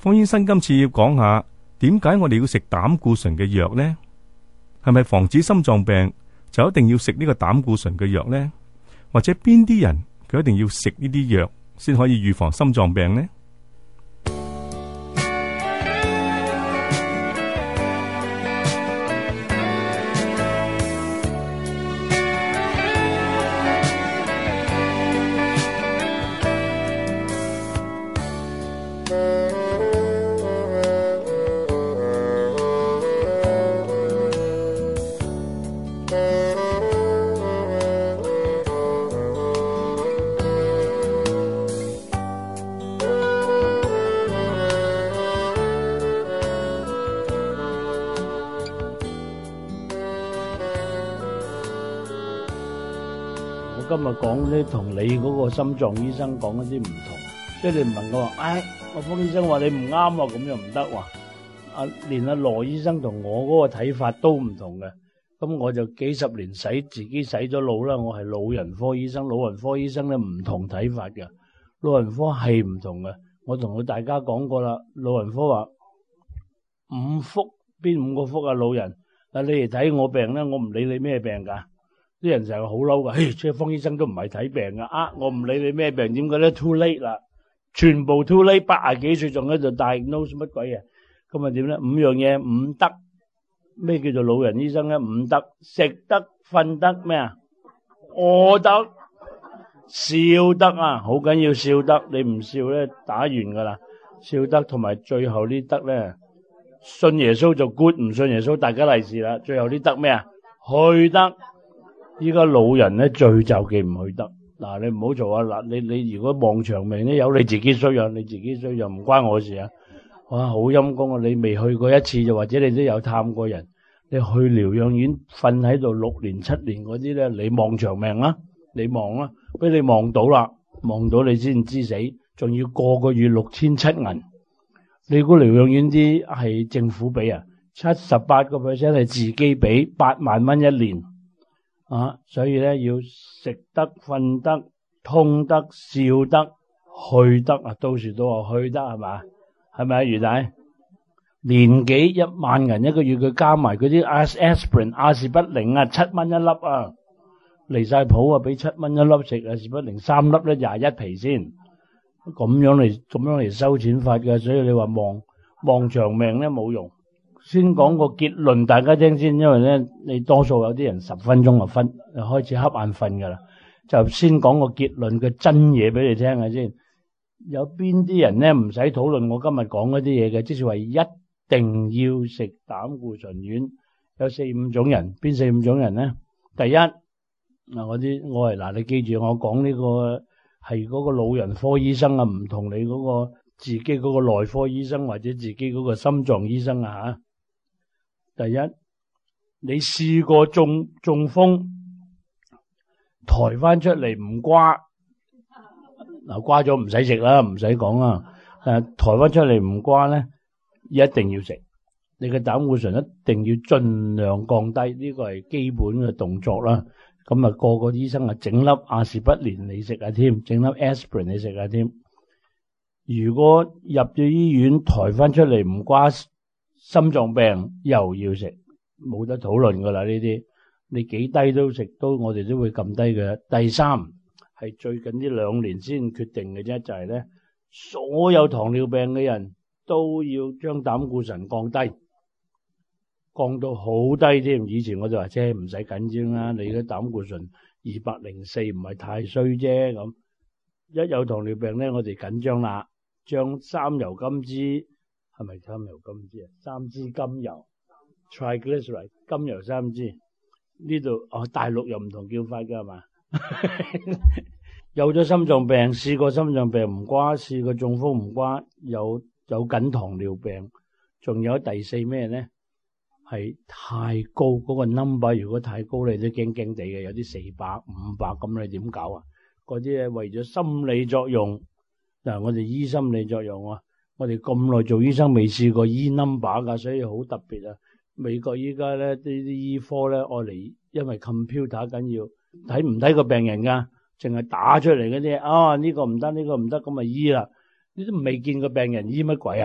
方醫生今次要講下點解我哋要食膽固醇嘅藥呢？係咪防止心臟病就一定要食呢個膽固醇嘅藥呢？或者邊啲人佢一定要食呢啲藥先可以預防心臟病呢？ 今日講啲同你嗰個心臟醫生講一啲唔同，即係你唔問我話，我方醫生話你唔啱啊，咁又唔得喎。連阿羅醫生同我嗰個睇法都唔同嘅，咁我就幾十年自己洗咗腦啦。我係老人科醫生，老人科醫生咧唔同睇法嘅，老人科係唔同嘅。我同大家講過啦，老人科話五福，邊五個福啊？老人，你嚟睇我病咧，我唔理你咩病噶。啲人成日好嬲噶，即係方醫生都唔係睇病噶，我唔理你咩病，點解咧 too late 啦，全部 too late， 80幾歲仲喺度 diagnose 乜鬼啊？咁啊點咧？五樣嘢，五德，咩叫做老人醫生咧？五德，食得、瞓得咩啊？餓得、笑得啊，好緊要笑得，你唔笑咧打完噶啦，笑得同埋最後呢德咧，信耶穌就 good， 唔信耶穌大家利是啦。最後呢德咩啊？去得。依家老人咧最就忌唔去得，嗱你唔好做啊！嗱你如果望長命咧，有你自己衰啊，你自己衰就唔關我事啊！哇，好陰功啊！你未去過一次，就或者你都有探過人，你去療養院瞓喺度6年7年嗰啲咧，你望長命啊！你望啦，俾你望到啦，望到你先知死，仲要個個月6700銀。你估療養院啲係政府俾啊？78% 係自己俾，8萬蚊一年。所以咧要食得、瞓得、通得、笑得、去得啊！到時都話去得係嘛？係咪啊？余大年幾1萬銀一個月，佢加埋嗰啲 aspirin 阿士匹靈啊，7蚊一粒啊，離晒譜啊！俾7蚊一粒食阿士匹靈3粒咧21皮先，咁樣嚟收錢法嘅。所以你話望長命咧冇用。先講個結論大家聽先，因為咧你多數有啲人10分鐘就開始瞌眼瞓噶啦，就先講個結論嘅真嘢俾你聽下先。有邊啲人咧唔使討論我今日講嗰啲嘢嘅，即是話一定要食膽固醇丸。有4-5種人，邊4-5種人咧？第一你記住我講呢個係嗰個老人科醫生啊，唔同你嗰個自己嗰個內科醫生或者自己嗰個心臟醫生啊吓。第一，你試過中風，抬翻出嚟唔瓜，瓜咗唔使食啦，唔使講啦。抬翻出嚟唔瓜咧，一定要食。你嘅膽固醇一定要盡量降低，呢個係基本嘅動作啦。咁啊，個個醫生啊，整粒阿士匹靈你食啊添，整粒 aspirin 你食啊添。如果入咗醫院抬翻出嚟唔瓜，心臟病又要食，冇得討論噶啦。呢啲你幾低都食，我哋都會撳低嘅。第三係最近呢2年先決定嘅啫，就係咧，所有糖尿病嘅人都要將膽固醇降低，降到好低添。以前我就話啫，唔使緊張啦，你嘅膽固醇204唔係太衰啫。咁一有糖尿病咧，我哋緊張啦，將3油甘脂。係咪3油甘脂啊？3支甘油 triglyceride 甘油3支。呢度大陸又唔同叫法噶係嘛？有咗心臟病，試過心臟病唔瓜，試過中風唔瓜，有緊糖尿病，仲有第4咩咧？係太高嗰個 number， 如果太高你都驚驚地嘅，有啲400、500咁，你點搞啊？嗰啲係為咗心理作用，嗱我哋醫心理作用啊。我哋咁耐做醫生未試過醫 number 噶，所以好特別啊！美國依家咧啲醫科咧愛嚟，因為 computer 緊要睇唔睇個病人噶，淨係打出嚟嗰啲呢個唔得，呢個唔得，咁咪醫啦。你都未見個病人醫乜鬼啊？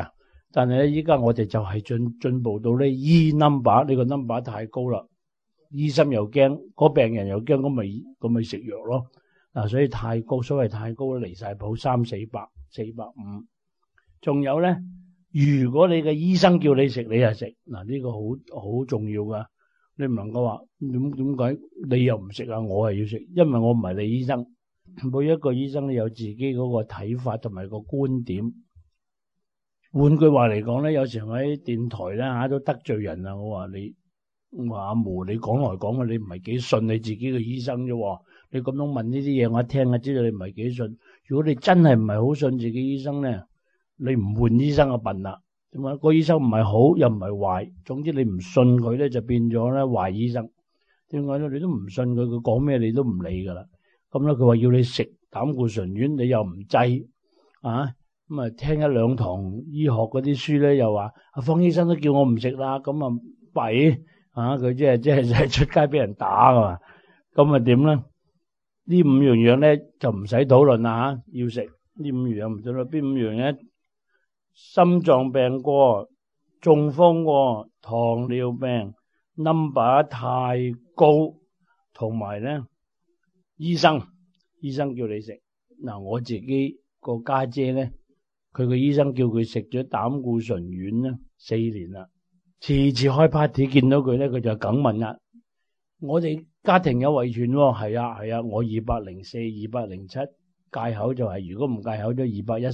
但係咧依家我哋就係進步到咧 E number 呢個 number 太高啦，醫生又驚，嗰病人又驚，咁咪食藥咯。所以太高，所謂太高離晒譜，300、400、450。仲有咧，如果你嘅醫生叫你食，你就食。呢個好重要噶。你唔能夠話點解你又唔食啊？我係要食，因為我唔係你醫生。每一個醫生都有自己嗰個睇法同埋個觀點。換句話嚟講咧，有時我喺電台咧都得罪人啊！我話阿毛，你講來講去，你唔係幾信你自己嘅醫生啫。你咁樣問呢啲嘢，我一聽就知道你唔係幾信。如果你真係唔係好信自己醫生咧，你唔換醫生就笨啦。點解？個醫生唔係好又唔係壞，總之你唔信佢咧，就變咗咧壞醫生。點解咧？你都唔信佢，佢講咩你都唔理噶啦。咁咧，佢話要你食膽固醇丸，你又唔制啊？咁啊，聽一兩堂醫學嗰啲書咧，又話阿方醫生都叫我唔食啦，咁啊弊啊！佢即係出街俾人打噶嘛，咁啊點咧？呢5樣嘢咧就唔使討論啦吓，要食呢5樣唔討論，邊5樣咧？心臟病過、中風過、糖尿病 number 太高，同埋咧醫生叫你食。我自己個家姐咧，佢個醫生叫佢食咗膽固醇丸咧4年啦，次次開 party 見到佢咧，佢就梗問啦。我哋家庭有遺傳喎，係啊，我204、207戒口就係，如果唔戒口都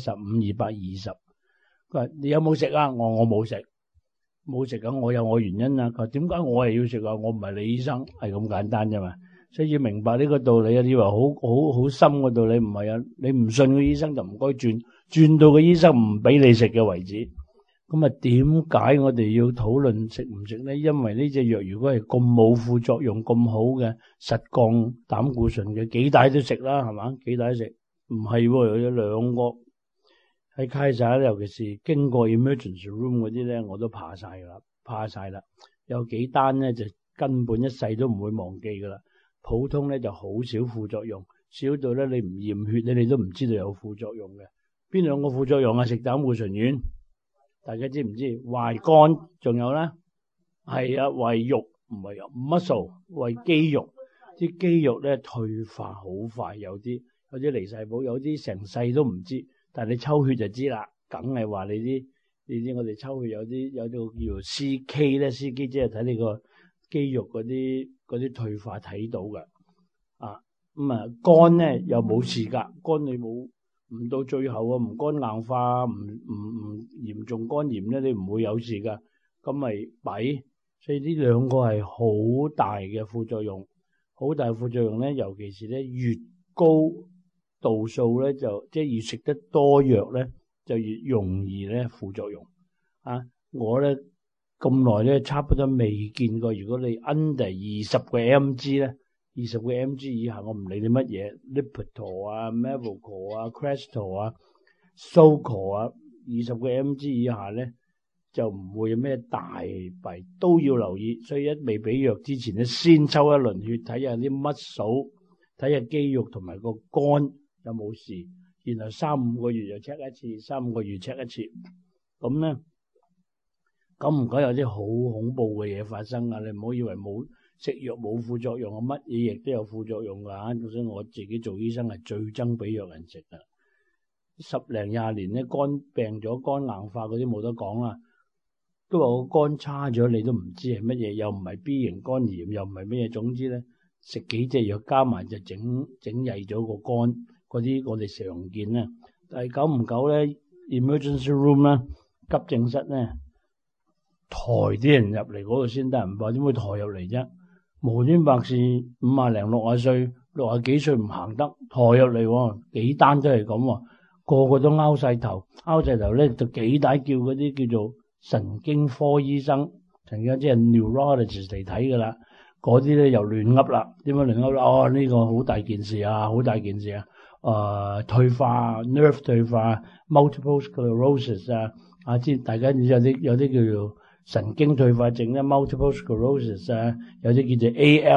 215、220。佢話你有冇食啊？我冇食咁，我有我原因啊。佢話點解我係要食啊？我唔係你醫生，係咁簡單啫嘛。所以要明白呢個道理啊！你話好深個道理唔係啊？你唔信個醫生就唔該轉到個醫生唔俾你食嘅為止。咁啊，點解我哋要討論食唔食咧？因為呢隻藥如果係咁冇副作用、咁好嘅實降膽固醇嘅，幾大都食啦，係嘛？幾大都食？唔係喎，有2個喺Kaiser，尤其是經過 emergency room 嗰啲咧，我都怕晒啦。有幾單咧就根本一世都唔會忘記噶啦。普通咧就好少副作用，少到咧你唔驗血你都唔知道有副作用嘅。邊2個副作用啊？食膽固醇丸，大家知唔知？壞肝，仲有咧係啊，壞肉唔係 muscle， 壞肌肉。啲肌肉咧退化好快，有啲離晒譜，有啲成世都唔知。但係你抽血就知啦，梗係話你知我哋抽血有啲叫做 CK 咧，CK 即係睇你個肌肉嗰啲退化睇到嘅。咁啊肝咧又冇事噶，肝你冇唔到最後啊，唔肝硬化，唔嚴重肝炎咧，你唔會有事噶。咁咪弊，所以呢2個係好大嘅副作用，好大副作用咧，尤其是咧越高度數咧，就即係越食得多藥咧，就越容易咧副作用。我咧咁耐咧，差不多未見過。如果你 under 20個 mg 咧，20個 mg 以下，我唔理你乜嘢 Lipitor 啊、Mevacor 啊、Crestor 啊、Socor 啊，20個 mg 以下咧就唔會有咩大弊，都要留意。所以一未俾藥之前咧，先抽一輪血，睇下啲muscle，睇下肌肉同埋個肝有冇事，然後3-5個月就 check 一次，3-5個月 check 一次。咁咧，久唔久有啲好恐怖嘅嘢發生啊！你唔好以為冇食藥冇副作用啊，乜嘢亦都有副作用噶。所以我自己做醫生係最憎俾藥人食噶。10零20年咧，肝病咗、肝硬化嗰啲冇得講啦，都話個肝差咗，你都唔知係乜嘢，又唔係 B 型肝炎，又唔係乜嘢，總之咧食幾隻藥加埋就整曳咗個肝。嗰啲我哋常見啦，但係久唔久咧 emergency room 啦，急症室咧抬啲人入嚟嗰度先得人怕，點會抬入嚟啫？無端白事50零60歲60幾歲唔行得，抬入嚟幾單都係咁，個個都拗晒頭咧就幾大叫嗰啲叫做神經科醫生，曾經即係 neurologist 嚟睇噶啦，嗰啲咧又亂噏啦。點解亂噏啦？呢個好大件事啊，好大件事啊！退化 nerve 退化 multiple sclerosis 知大家有啲叫做神經退化症咧 multiple sclerosis 有啲叫做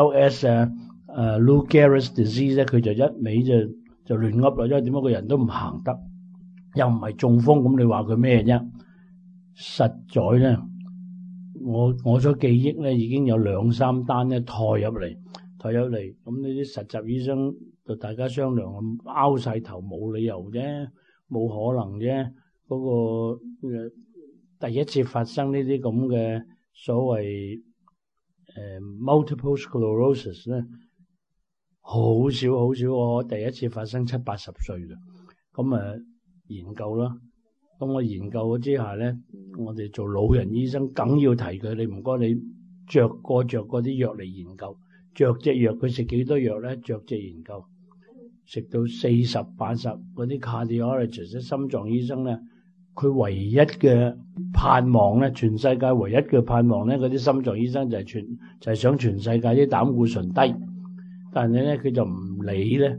ALS Lou Gehrig's disease 咧，佢就一味就亂噏啦，因為點解個人都唔行得，又唔係中風，咁你話佢咩啫？ 實在咧，我所記憶咧已經有2-3單咧抬入嚟，咁呢啲實習醫生就大家商量，拗晒頭，冇理由啫，冇可能啫。嗰個第一次發生呢啲咁嘅所謂multiple sclerosis 咧，好少，我第一次發生70-80歲嘅，咁研究啦。咁我研究咗之下咧，我哋做老人醫生梗要提佢，你唔該你着過啲藥嚟研究，着隻藥佢食幾多藥咧？着隻研究，食到40-80嗰啲 cardiologist 心臟醫生咧，佢唯一嘅盼望咧，全世界唯一嘅盼望咧，嗰啲心臟醫生就係想全世界啲膽固醇低，但係咧佢就唔理咧，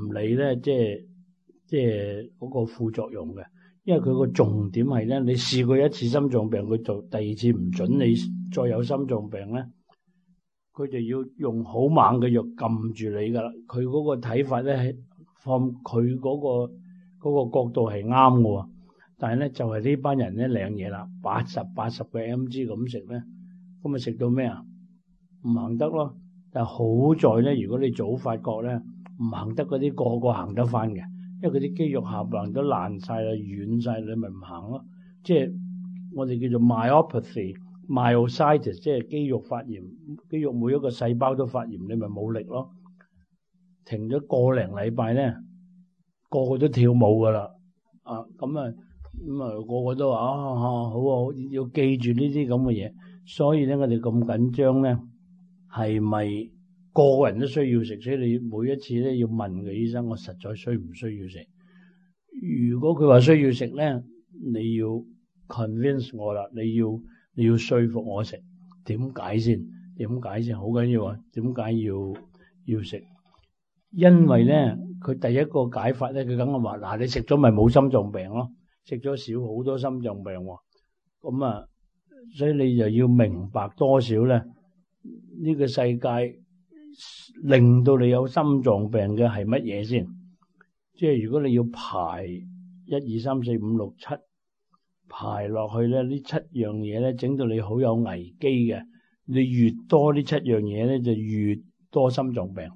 即係嗰個副作用嘅。因為佢個重點係咧，你試過一次心臟病，佢做第二次唔准你再有心臟病咧，佢就要用好猛嘅藥撳住你噶啦。佢嗰個睇法咧係放佢嗰個角度係啱嘅，但係咧就係呢班人咧領嘢啦，80個 mg 咁食咧，咁咪食到咩啊？唔行得咯。但係好在咧，如果你早發覺咧，唔行得嗰啲個個行得翻嘅。因為佢啲肌肉下部都爛晒啦、軟晒，你咪唔行咯。即係我哋叫做 myopathy、myositis， 即係肌肉發炎，肌肉每一個細胞都發炎，你咪冇力咯。停咗個零禮拜咧，個個都跳舞噶啦。咁個個都話好啊，要記住呢啲咁嘅嘢。所以咧，我哋咁緊張咧，係咪？個人都需要食，所以你每一次咧要問個醫生，我實在需唔需要食？如果佢話需要食咧，你要 convince 我啦，你要說服我食。點解先？好緊要啊！點解要食？因為咧，佢第一個解法咧，佢梗係話嗱，你食咗咪冇心臟病咯，食咗少好多心臟病喎。咁所以你就要明白多少咧？呢個世界令到你有心臟病嘅係乜嘢先？即係如果你要排1、2、3、4、5、6、7排落去咧，呢7樣嘢咧，整到你好有危機嘅。你越多呢7樣嘢咧，就越多心臟病。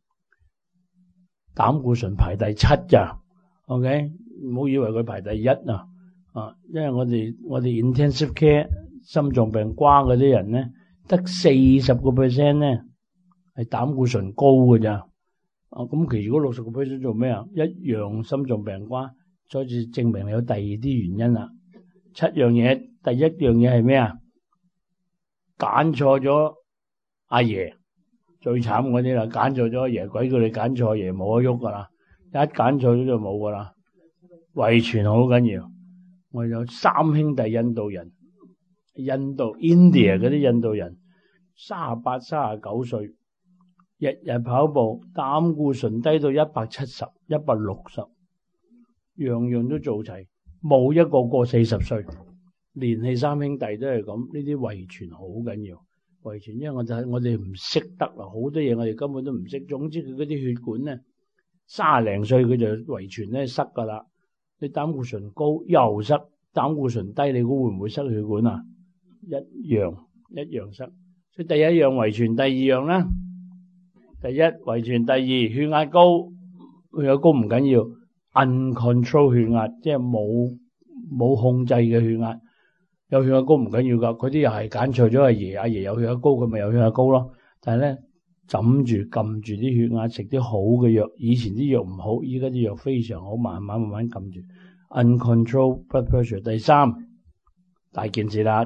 膽固醇排第7咋 ？OK， 唔好以為佢排第1啊！因為我哋 intensive care 心臟病瓜嗰啲人咧，得40% 咧。係膽固醇高嘅咋？咁其餘嗰60% 做咩啊？一樣心臟病瓜，再次證明有第二啲原因啦。7樣嘢，第一樣嘢係咩啊？揀錯咗阿爺，最慘嗰啲啦，揀錯咗阿爺，鬼叫你揀錯阿爺冇得喐噶啦，一揀錯咗就冇噶啦。遺傳好緊要，我有3兄弟印度人，India 嗰啲印度人，38、39歲。日日跑步，膽固醇低到170、160，樣樣都做齊，冇一個過40歲。連氣3兄弟都係咁，呢啲遺傳好緊要。遺傳，因為我哋唔識得啦，好多嘢我哋根本都唔識。總之佢嗰啲血管咧，30零歲佢就遺傳咧塞噶啦。你膽固醇高又塞，膽固醇低你估會唔會塞血管啊？一樣塞。所以第一樣遺傳，第二樣咧。第一遺傳，第二血壓高，血壓高唔緊要 ，uncontrol 血壓，即係冇控制嘅血壓，有血壓高唔緊要噶，佢啲又係揀錯咗阿爺有血壓高，佢咪有血壓高咯。但係咧，枕住撳住啲血壓，食啲好嘅藥，以前啲藥唔好，依家啲藥非常好，慢慢撳住 uncontrol blood pressure。第三大件事啦，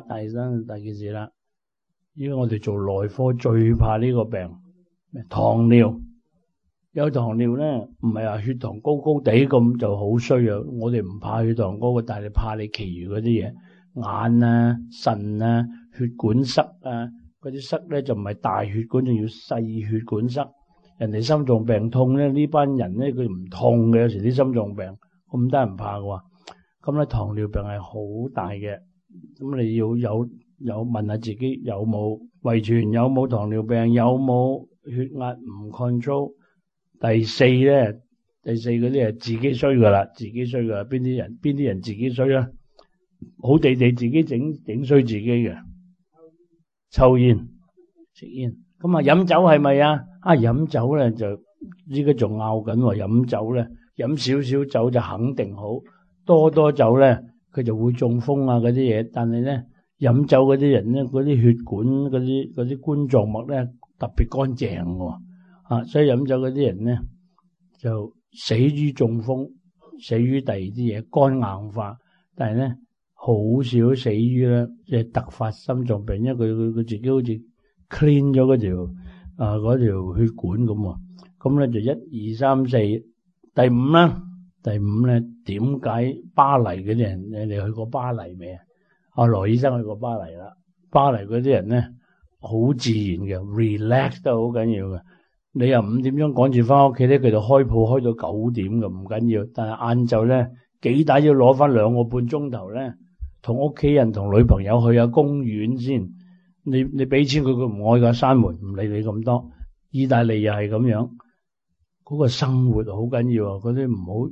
依家我哋做內科最怕呢個病。糖尿，有糖尿咧，唔係話血糖高高地咁就好衰啊！我哋唔怕血糖高嘅，但係怕你其餘嗰啲嘢，眼啊、腎啊、血管塞啊，嗰啲塞咧就唔係大血管，仲要細血管塞。人哋心臟病痛咧，呢班人咧佢唔痛嘅，有時啲心臟病咁得人怕嘅話，咁咧糖尿病係好大嘅。咁你要有問下自己有冇遺傳，有冇糖尿病，有冇血壓唔 control。第四嗰啲係自己衰噶啦，邊啲人自己衰啊？ 好地地自己整衰自己嘅，抽煙食煙。咁啊飲酒係咪啊？飲酒咧就依家仲拗緊喎，飲酒咧飲少少酒就肯定好，多酒咧佢就會中風啊嗰啲嘢。但係咧飲酒嗰啲人咧，嗰啲血管嗰啲冠狀脈咧特別乾淨喎，所以飲酒嗰啲人咧就死於中風，死於第二啲嘢肝硬化，但係咧好少死於咧即係突發心臟病，因為佢自己好似 clean 咗嗰條血管咁喎。咁咧就1、2、3、4，第五啦。第五咧，點解巴黎嗰啲人，你哋去過巴黎未啊？羅醫生去過巴黎啦。巴黎嗰啲人咧好自然嘅 ，relax 都好緊要嘅。你又5點鐘趕住翻屋企咧，佢就開鋪開到9點嘅，唔緊要。但係晏晝咧幾大要攞翻2個半鐘頭咧，同屋企人同女朋友去下公園先。你俾錢佢唔愛㗎，閂門唔理你咁多。意大利又係咁樣。嗰個生活好緊要啊！嗰啲唔好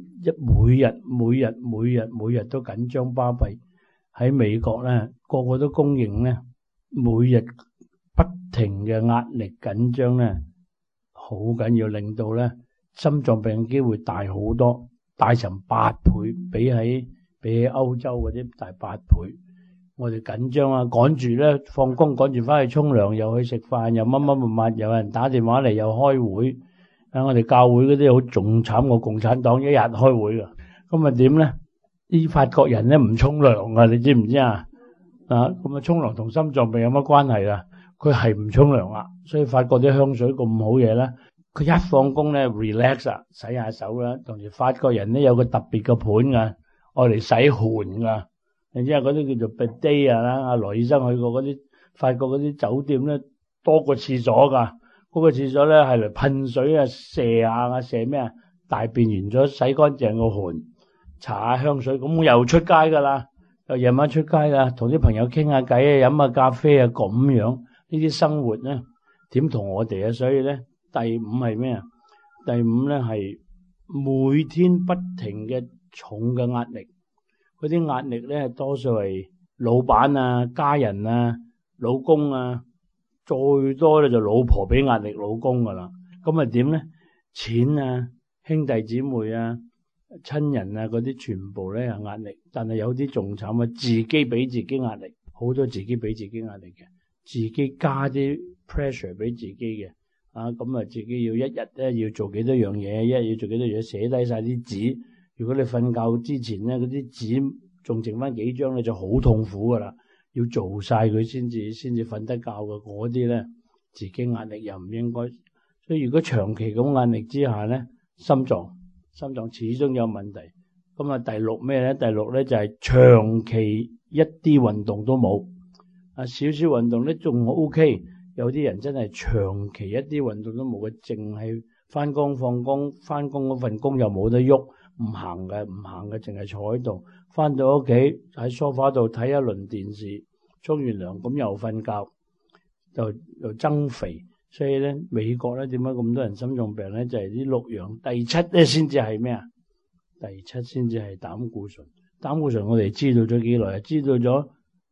每日都緊張巴閉。喺美國咧，個個都公認咧，每日不停嘅壓力緊張咧，好緊要，令到咧心臟病嘅機會大好多，大成8倍，比起歐洲嗰啲大8倍。我哋緊張啊，趕住咧放工，趕住翻去沖涼，又去食飯，又乜，有人打電話嚟，又開會。我哋教會嗰啲好仲慘過共產黨，一日開會噶。咁啊點咧？啲法國人咧唔沖涼啊，你知唔知啊？咁啊沖涼同心臟病有乜關係啊？佢係唔沖涼啊，所以法國啲香水咁好嘢咧。佢一放工咧 relax 啊，洗下手啦。同時法國人咧有個特別嘅盤噶，愛嚟洗汗噶。你知啊？嗰啲叫做 bidet 啦。阿羅醫生去過嗰啲法國嗰啲酒店咧，多個廁所噶。嗰個廁所咧係嚟噴水啊，射咩啊？大便完咗洗乾淨個汗，搽下香水，咁我又出街噶啦，又夜晚出街噶，同啲朋友傾下偈啊，飲下咖啡啊，咁樣呢啲生活咧點同我哋啊？所以咧第5係咩啊？第5咧係每天不停嘅重嘅壓力，嗰啲壓力咧多數係老闆啊、家人啊、老公啊。最多咧就老婆俾壓力老公噶啦，咁啊點咧？錢啊、兄弟姊妹啊、親人啊嗰啲全部咧係壓力，但係有啲仲慘啊，自己俾自己壓力，好多自己俾自己壓力嘅，自己加啲 pressure 俾自己嘅，咁啊自己要一日咧要做幾多樣嘢，一日要做幾多嘢，寫低晒啲紙。如果你瞓覺之前咧嗰啲紙仲剩翻幾張咧，就好痛苦噶啦。要做晒佢先至瞓得覺嘅，嗰啲咧自己壓力又唔應該，所以如果長期咁壓力之下咧，心臟始終有問題。咁啊第6咩咧？第6咧就係長期一啲運動都冇，少少運動咧仲 OK。有啲人真係長期一啲運動都冇嘅，淨係翻工放工，翻工嗰份工又冇得喐，唔行嘅，淨係坐喺度。翻到屋企喺梳化度睇一輪電視，沖完涼咁又瞓覺，又增肥。所以咧美國咧點解咁多人心臟病咧？就係啲6樣，第7咧先至係咩啊？第7先至係膽固醇。膽固醇我哋知道咗幾耐啊？知道咗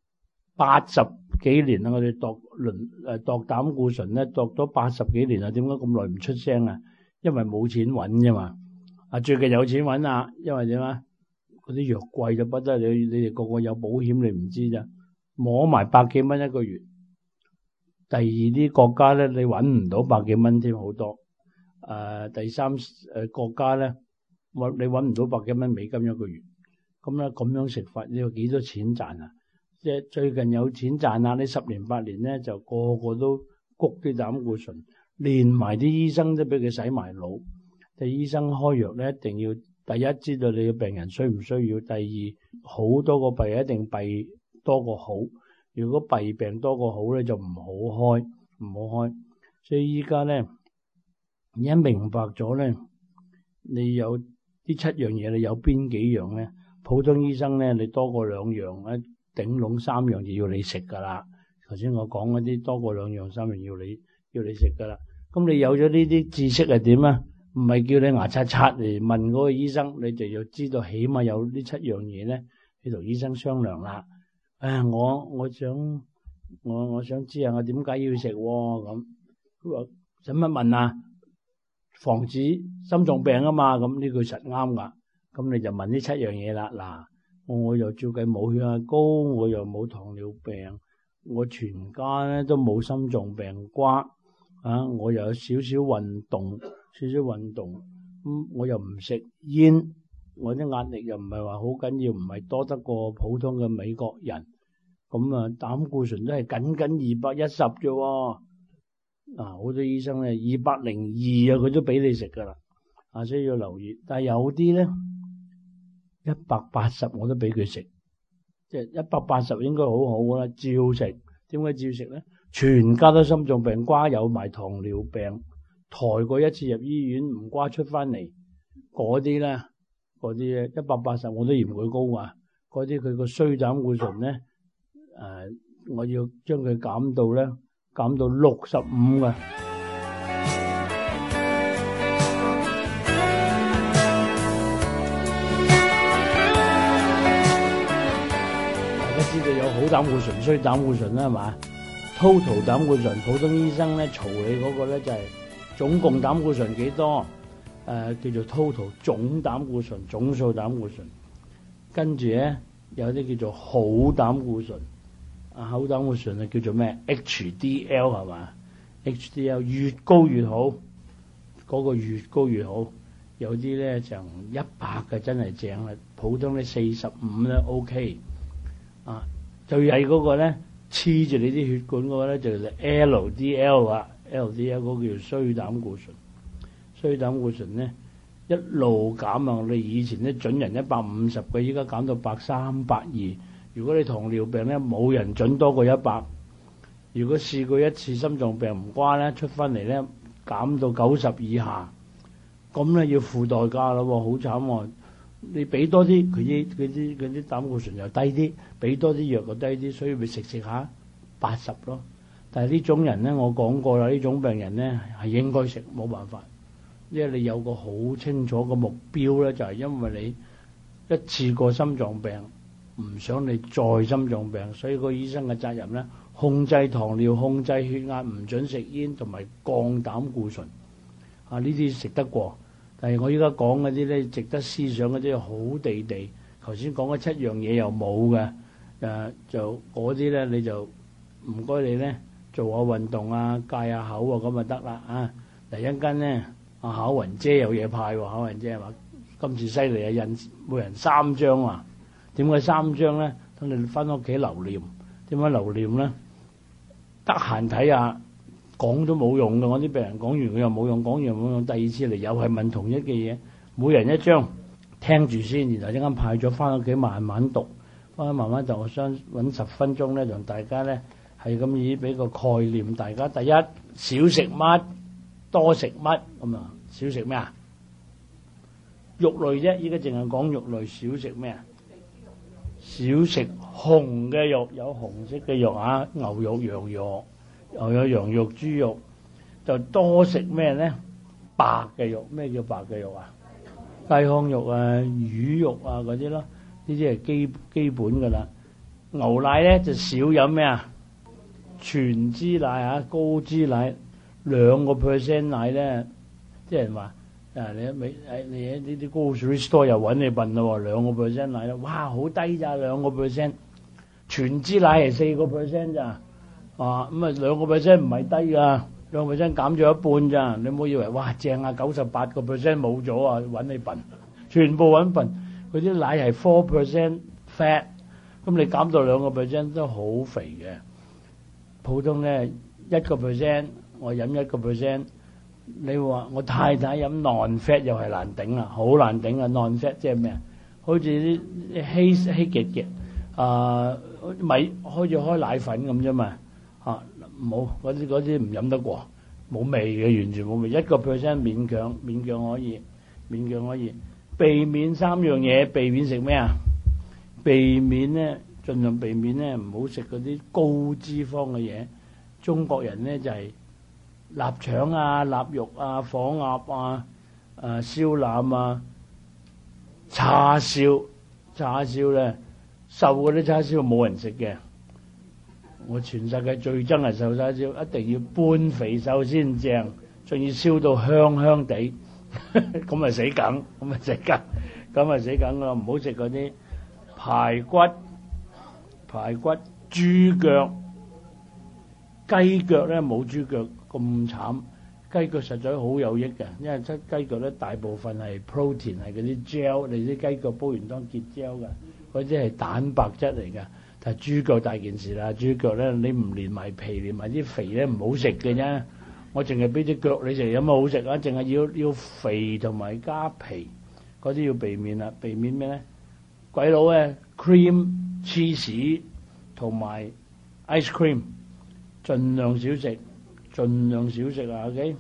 80幾年啦。我哋度膽固醇咧度咗80幾年啦。點解咁耐唔出聲啊？因為冇錢揾啫嘛。最近有錢揾啊，因為點啊？嗰啲藥貴就不得了，你哋個個有保險，你唔知咋？摸埋100幾蚊一個月。第二啲國家咧，你揾唔到100幾蚊添，好多。第3國家咧，你揾唔到100幾蚊美金一個月。咁咧咁樣食法，你有幾多錢賺啊？即係最近有錢賺啊！你10年8年咧，就個個都谷啲膽固醇，連埋啲醫生都俾佢洗埋腦。醫生開藥咧，一定要第一知道你嘅病人需唔需要，第二好多個弊一定弊多過好。如果弊病多過好咧，就唔好開。所以依家咧，而家明白咗咧，你有呢7樣嘢，你有邊幾樣咧？普通醫生咧，你多過2樣咧，頂籠3樣就要你食噶啦。頭先我講嗰啲多過2樣3樣要你食噶啦。咁你有咗呢啲知識係點啊？唔係叫你牙刷刷嚟問嗰個醫生，你就要知道起碼有呢7樣嘢咧， 去同醫生商量啦。我想知下我點解要食喎咁。佢話使乜問啊？防止心臟病啊嘛。咁呢句實啱噶。咁你就問呢7樣嘢啦。嗱，我又照計冇血壓高，我又冇糖尿病，我全家咧都冇心臟病瓜啊！我又有少少運動，我又唔食煙，我啲壓力又唔係話好緊要，唔係多得過普通嘅美國人。咁啊，膽固醇都係僅210啫喎。好多醫生咧202啊，佢都俾你食噶啦。所以要留意。但係有啲咧180我都俾佢食，即係180應該好好噶啦，照食。點解照食咧？全家都心臟病瓜，有埋糖尿病，抬過一次入醫院唔瓜出翻嚟，嗰啲180我都嫌佢高啊！嗰啲佢個衰膽固醇咧，我要將佢減到65嘅。大家知道有好膽固醇、衰膽固醇啦，係嘛？Total 膽固醇，普通醫生咧嘈你嗰個咧就係總共膽固醇幾多？叫做 total 總膽固醇，總數膽固醇。跟住咧有啲叫做好膽固醇，好膽固醇叫做咩 ？HDL 係嘛 ？HDL 越高越好，嗰個越高越好。有啲咧就100嘅真係正啦，普通咧45咧 OK。最曳嗰個咧黐住你啲血管嗰個咧就係 LDL 啊 ，LDL 嗰個叫衰膽固醇。衰膽固醇咧一路減啊！我哋以前咧準人150嘅，依家減到130、120。如果你糖尿病咧，冇人準多過100。如果試過一次心臟病唔瓜咧，出翻嚟咧減到90以下，咁咧要付代價咯，好慘喎！你俾多啲，佢啲膽固醇又低啲，俾多啲藥又低啲，所以咪食下80咯。但係呢種人咧，我講過啦，呢種病人咧係應該食，冇辦法。因為你有個好清楚嘅目標咧，就係因為你一次過心臟病，唔想你再心臟病，所以個醫生嘅責任咧，控制糖尿、控制血壓，唔准食煙，同埋降膽固醇。呢啲食得過，但係我依家講嗰啲咧，值得思想嗰啲好地地。頭先講嘅7樣嘢又冇嘅，就嗰啲咧你就唔該你咧做下運動啊，戒下口啊，咁就得啦。第一間咧。巧雲姐有嘢派喎，巧雲姐係嘛？今次犀利啊，印每人3張啊！點解3張咧？等你翻屋企留念。點解留念咧？得閒睇下，講都冇用嘅。我啲病人講完佢又冇用，講完冇用。第二次嚟又係問同一嘅嘢，每人1張，聽住先，然後一間派咗翻屋企慢慢讀，慢慢讀。我想揾10分鐘咧，讓大家咧係咁以俾個概念，大家第一少食乜？多食乜咁啊？少食咩啊？肉類啫，依家淨係講肉類。少食咩啊？少食紅嘅肉，有紅色嘅肉啊，牛肉、羊肉，又有羊肉、豬肉。就多食咩咧？白嘅肉。咩叫白嘅肉啊？雞胸肉啊、魚肉啊嗰啲咯，呢啲係基本噶啦。牛奶咧就少飲咩啊？全脂奶啊，高脂奶。2% 奶咧，啲人話你喺呢啲 grocery store 又揾你笨咯，2% 奶啦，哇好低咋2%，全脂奶係4% 咋，咁啊2% 唔係低噶，2% 減咗一半咋，你唔好以為哇正啊98% 冇咗啊，揾你笨，全部揾笨，佢啲奶係4% fat，咁你減到2% 都好肥嘅，普通咧1%。我飲1%，你話我太太飲 non-fat 又係難頂啦，好難頂啊 non-fat 即係咩啊？好似啲稀嘅米開奶粉咁啫嘛，冇嗰啲唔飲得過，冇味嘅，完全冇味。1% 勉強可以，避免3樣嘢，避免食咩啊？避免咧，盡量避免咧，唔好食嗰啲高脂肪嘅嘢。中國人咧就係臘腸啊、臘肉啊、火鴨啊、燒腩啊、叉燒咧瘦嗰啲叉燒冇人食嘅。我全世界最憎係瘦叉燒，一定要半肥瘦先正，仲要燒到香香地，咁咪死梗，咁咪死梗，咁咪死梗咯！唔好食嗰啲排骨、豬腳、雞腳咧，冇豬腳咁慘。雞腳實在好有益嘅，因為雞腳咧大部分係 protein， 係嗰啲 gel， 你啲雞腳煲完湯結 gel 嘅，嗰啲係蛋白質嚟㗎。但係豬腳大件事啦，豬腳咧你唔連埋皮連埋啲肥咧唔好食嘅啫。我淨係俾隻腳你食有乜好食啊？淨係要肥同埋加皮，嗰啲要避免啦。避免咩咧？鬼佬咧 cream cheese 同埋 ice cream， 盡量少食。盡量少食啊 ，OK？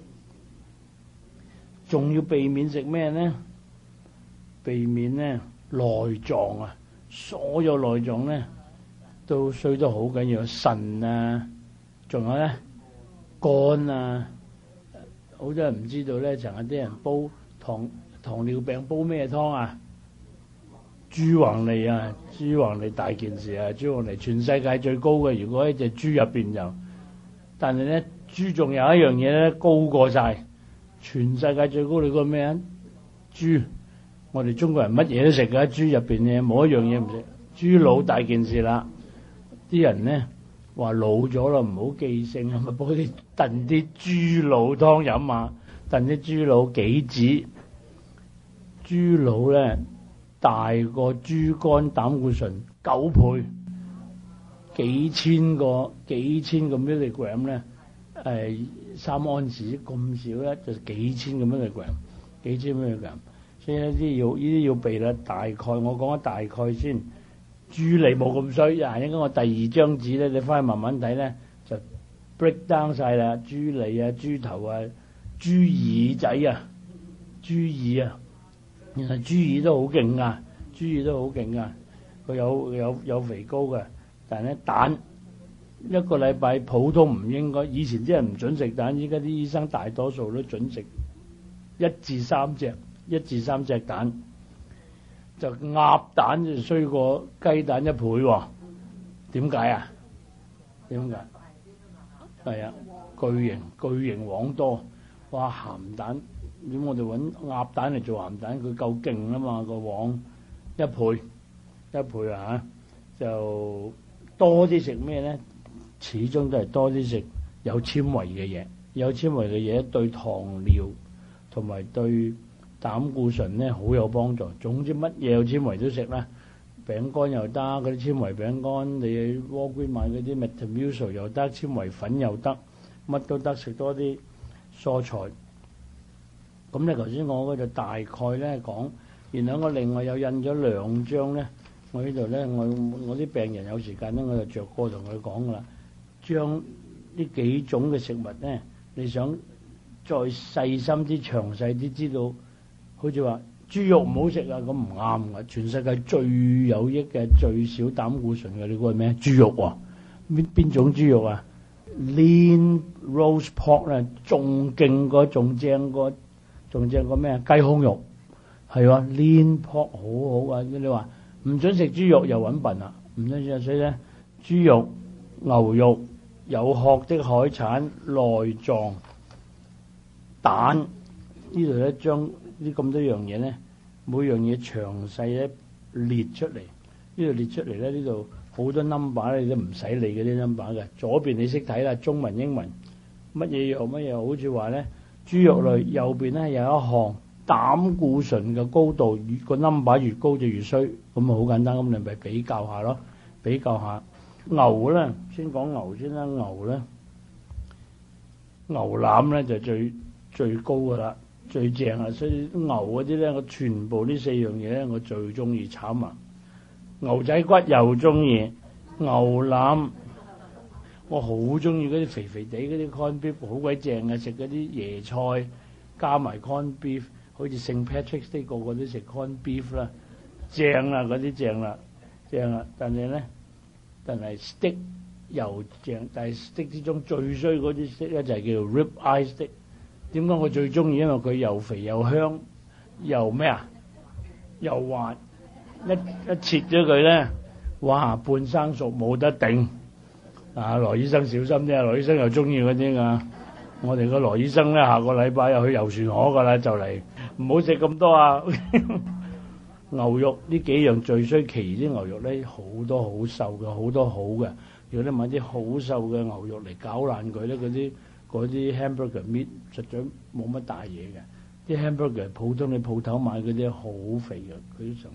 仲要避免食咩咧？避免咧內臟啊，所有內臟咧都衰得好緊要，腎啊，仲有咧肝啊，好多人唔知道咧，成日啲人煲糖尿病煲咩湯啊？豬橫脷啊，豬橫脷大件事啊，豬橫脷全世界最高嘅，如果喺隻豬入邊就，但係咧。豬仲有一樣嘢咧高過晒，全世界最高你個咩啊？豬，我哋中國人乜嘢都食㗎，豬入邊嘅冇一樣嘢唔食。豬腦大件事啦，啲人咧話老咗啦，唔好記性啊，咪幫啲燉啲豬腦湯飲啊，燉啲豬腦杞子，豬腦咧大過豬肝膽固醇9倍，幾千個 milligram 咧。3安士咁少咧，就幾千咁樣嘅 gram， 幾千咁樣嘅 gram， 所以呢啲要避啦。大概我講咗大概先，豬脷冇咁衰啊。應該我第二張紙咧，你翻去慢慢睇咧，就 break down 晒啦。豬脷啊、豬頭啊、豬耳仔啊、豬耳啊，原來豬耳都好勁啊，豬耳都好勁啊，佢有肥膏嘅，但係咧蛋。一個禮拜普通唔應該，以前啲人唔準食蛋，依家啲醫生大多數都準食1至3隻蛋，就鴨蛋就衰過雞蛋1倍喎。點解啊？點解？係啊，巨型黃多，哇鹹蛋，咁我哋揾鴨蛋嚟做鹹蛋，佢夠勁啊嘛，個黃1倍啊，就多啲食咩咧？始終都係多啲食有纖維嘅嘢，有纖維嘅嘢對糖尿同埋對膽固醇咧好有幫助。總之乜嘢有纖維都食啦，餅乾又得，嗰啲纖維餅乾，你去窩居買嗰啲 Metamucil 又得，纖維粉又得，乜都得，食多啲蔬菜。咁咧頭先我嗰度大概咧講，然後我另外又印咗2張咧，我呢度咧我啲病人有時間咧我就着過同佢講噶啦。將呢幾種嘅食物咧，你想再細心啲、詳細啲知道，好似話豬肉唔好食啊，咁唔啱噶。全世界最有益嘅、最少膽固醇嘅，你估係咩？豬肉喎，邊種豬肉啊 ？Lean roast pork 咧，仲勁過、仲正過咩啊？雞胸肉係喎 ，lean pork 好好啊！你話唔准食豬肉又揾笨啦，唔准食，所以咧豬肉、牛肉。有殼的海產、內臟、蛋，呢度咧將呢咁多樣嘢咧，每樣嘢詳細咧列出嚟。呢度列出嚟咧，呢度好多 number 你都唔使理嗰啲 number 嘅。左邊你識睇啦，中文、英文，乜嘢肉乜嘢，好似話咧豬肉類右邊咧有一項膽固醇嘅高度，個 number 越高就越衰。咁啊好簡單，咁你咪比較下咯，比較下。牛咧，先講牛先啦。牛腩咧就最高噶啦，最正啊！所以牛嗰啲咧，我全部呢4樣嘢咧，我最中意炒埋。牛仔骨又中意，牛腩我好中意嗰啲肥肥地嗰啲 corn beef， 好鬼正啊！食嗰啲椰菜加埋 corn beef， 好似聖 Patrick's Day 個個都食 corn beef 啦，正啦嗰啲正啦。但係 steak 又正，但係 steak 之中最衰嗰啲 steak 咧就係叫做 rib eye steak。點解我最中意？因為佢又肥又香，又咩啊？又滑，一切咗佢咧， 哇，半生熟冇得頂。羅醫生小心啲，羅醫生又中意嗰啲㗎。我哋個羅醫生咧，下個禮拜又去遊船河㗎啦，就嚟唔好食咁多啊！牛肉呢幾樣最衰，其餘啲牛肉咧好多好瘦嘅，好多好嘅。如果你買啲好瘦嘅牛肉嚟攪爛佢咧，嗰啲 hamburger meat 實在冇乜大嘢嘅。啲 hamburger 普通你鋪頭買嗰啲好肥嘅，佢成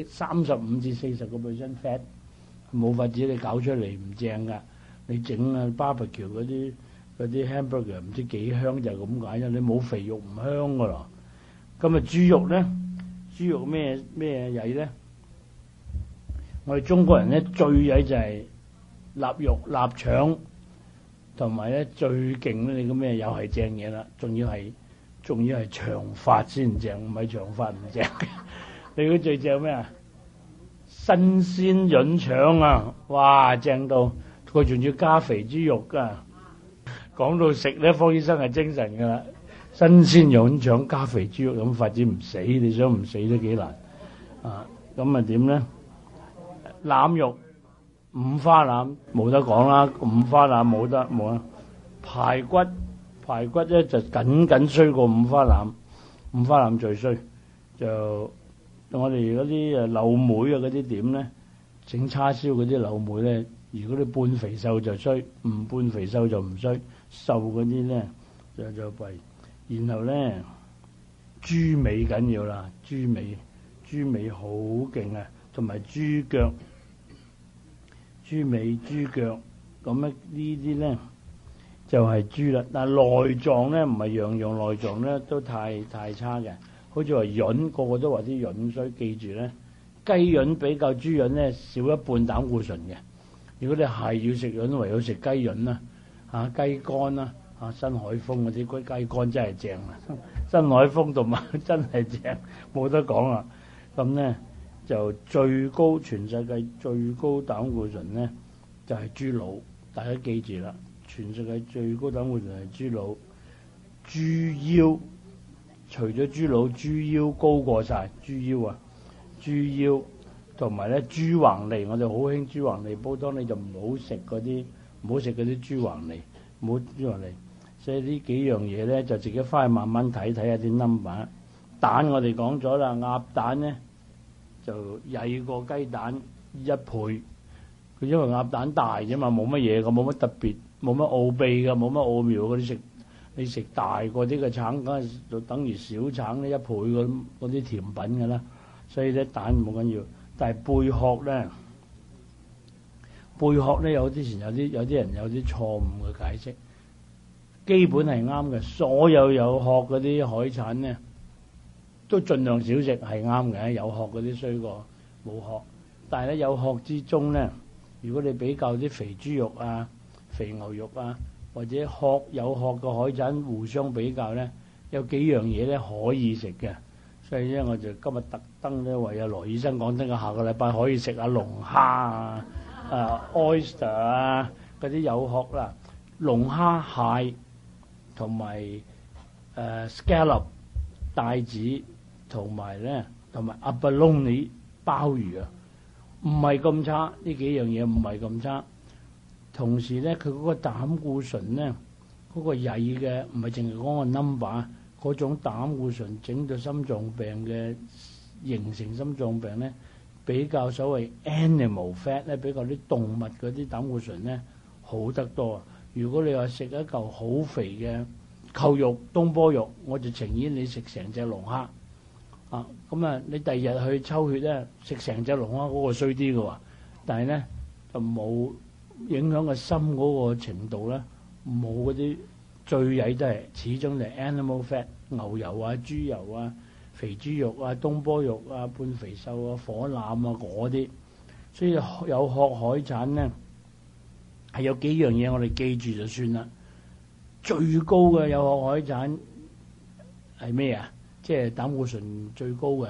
35至40% fat， 冇法子你搞出嚟唔正㗎。你整啊 barbecue 嗰啲 hamburger 唔知幾香就係咁解啫，你冇肥肉唔香㗎咯。咁啊豬肉咧，豬肉咩曳咧？我哋中國人咧最曳就係臘肉、臘腸，同埋咧最勁咧你個咩又係正嘢啦，仲要係長髮先正，唔係長髮唔正。你嗰最正咩啊？新鮮潤腸啊！哇，正到佢仲要加肥豬肉㗎。講到食咧，方醫生係精神㗎啦。新鮮潤腸加肥豬肉咁發展唔死，你想唔死都幾難啊！咁啊點咧？腩肉五花腩冇得講啦，五花腩冇得冇啦。排骨咧就緊衰過五花腩，五花腩最衰。就我哋嗰啲柳梅啊嗰啲點咧，整叉燒嗰啲柳梅咧，如果你半肥瘦就衰，唔半肥瘦就唔衰，瘦嗰啲咧就弊。然後咧豬尾緊要啦，豬尾好勁啊，同埋豬腳，豬尾豬腳咁咧呢啲咧就係豬啦。但係內臟咧唔係樣內臟咧都太差嘅，好似話潤個個都話啲潤，所以記住咧雞潤比較豬潤咧少一半膽固醇嘅。如果你係要食潤，唯有食雞潤啦，雞肝啦。新海豐嗰啲雞肝真係正啊！新海豐同埋真係正，冇得講啊！咁咧就全世界最高膽固醇咧就係豬腦，大家記住啦！全世界最高膽固醇係豬腦，豬腰除咗豬腦，豬腰高過晒豬腰啊！豬腰同埋咧豬橫脷，我哋好興豬橫脷煲湯，你就唔好食嗰啲豬橫脷，唔好豬橫脷。所以呢幾樣嘢咧，就自己翻去慢慢睇下啲 number。蛋我哋講咗啦，鴨蛋咧就曳過雞蛋1倍。佢因為鴨蛋大啫嘛，冇乜嘢嘅，冇乜特別，冇乜奧秘嘅，冇乜奧妙嘅。你食大過啲嘅橙，梗係就等於小橙呢1倍嗰啲甜品㗎啦。所以咧蛋冇緊要，但係貝殼咧有啲人有啲錯誤嘅解釋。基本係啱嘅，所有殼嗰啲海產咧，都盡量少食係啱嘅。有殼嗰啲衰過冇殼，但係咧有殼之中咧，如果你比較啲肥豬肉啊、肥牛肉啊，或者有殼嘅海產互相比較咧，有幾樣嘢咧可以食嘅。所以咧，我就今日特登咧為阿羅醫生講得，下個禮拜可以食下龍蝦啊、oyster 啊嗰啲有殼啦，龍蝦蟹。同埋scallop 帶子，同埋 abalone 鮑魚啊，唔係咁差，呢幾樣嘢唔係咁差。同時咧，佢嗰個膽固醇咧，嗰個曳嘅唔係淨係講個 number， 嗰種膽固醇整到心臟病嘅形成心臟病咧，比較所謂 animal fat 咧，比較啲動物嗰啲膽固醇咧好得多啊。如果你話食一嚿好肥嘅扣肉、東坡肉，我就情願你食成隻龍蝦啊！咁啊，你第二日去抽血咧，食成隻龍蝦嗰個衰啲嘅喎，但係咧就冇影響個心嗰個程度咧，冇嗰啲最曳都係始終就係 animal fat 牛油啊、豬油啊、肥豬肉啊、東坡肉啊、半肥瘦啊、火腩啊嗰啲，所以有殼海產咧。係有幾樣嘢我哋記住就算啦。最高嘅有殼海產係咩啊？即係膽固醇最高嘅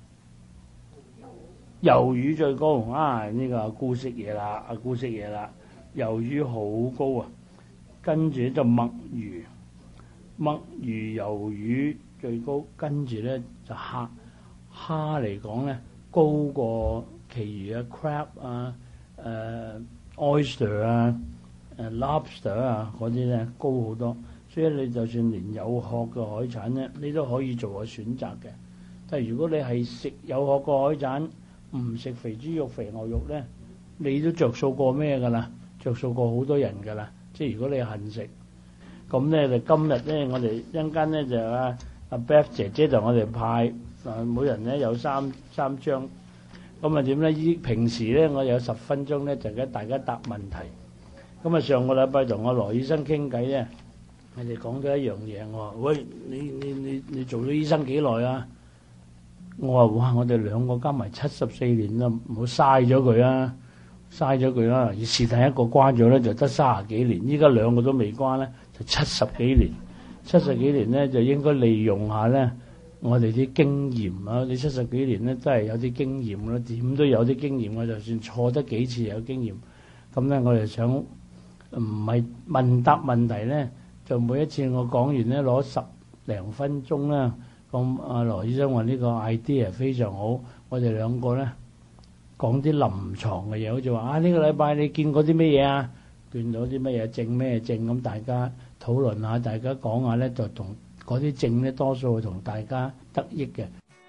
魷魚最高啊！呢個阿姑識嘢啦，魷魚好高啊。跟住咧就墨魚、魷魚最高，跟住咧就蝦嚟講咧高過其餘嘅 crab 啊。 oyster 啊、lobster 啊嗰啲咧高好多，所以你就算連有殼嘅海產咧，你都可以做個選擇嘅。但係如果你係食有殼嘅海產，唔食肥豬肉、肥牛肉咧，你都着數過咩㗎啦？着數過好多人㗎啦。即係如果你恨食，咁咧就今日咧，我哋一陣間咧就阿 Beth 姐姐就我哋派每人咧有三張。咁啊點咧？平時咧我有10分鐘咧，就俾大家答問題。咁啊上個禮拜同我羅醫生傾偈咧，我哋講咗一樣嘢。我話：喂，你做咗醫生幾耐啊？我話：哇！我哋兩個加埋74年啦，唔好嘥咗佢啊！嘥咗佢啦！是但一個關咗咧，就得30幾年。依家兩個都未關咧，就70幾年。70幾年咧，就應該利用下咧我哋啲經驗啊！你70幾年咧都係有啲經驗啦，點都有啲經驗。我就算錯得幾次有經驗。咁咧，我哋想唔係問答問題咧，就每一次我講完咧攞10零分鐘啦。咁阿羅醫生話呢個 idea 非常好，我哋兩個咧講啲臨床嘅嘢，好似話呢個禮拜你見過啲咩嘢啊？見到啲咩嘢症咩症咁，大家討論下，大家講下咧，就同嗰啲症咧多數會同大家得益嘅。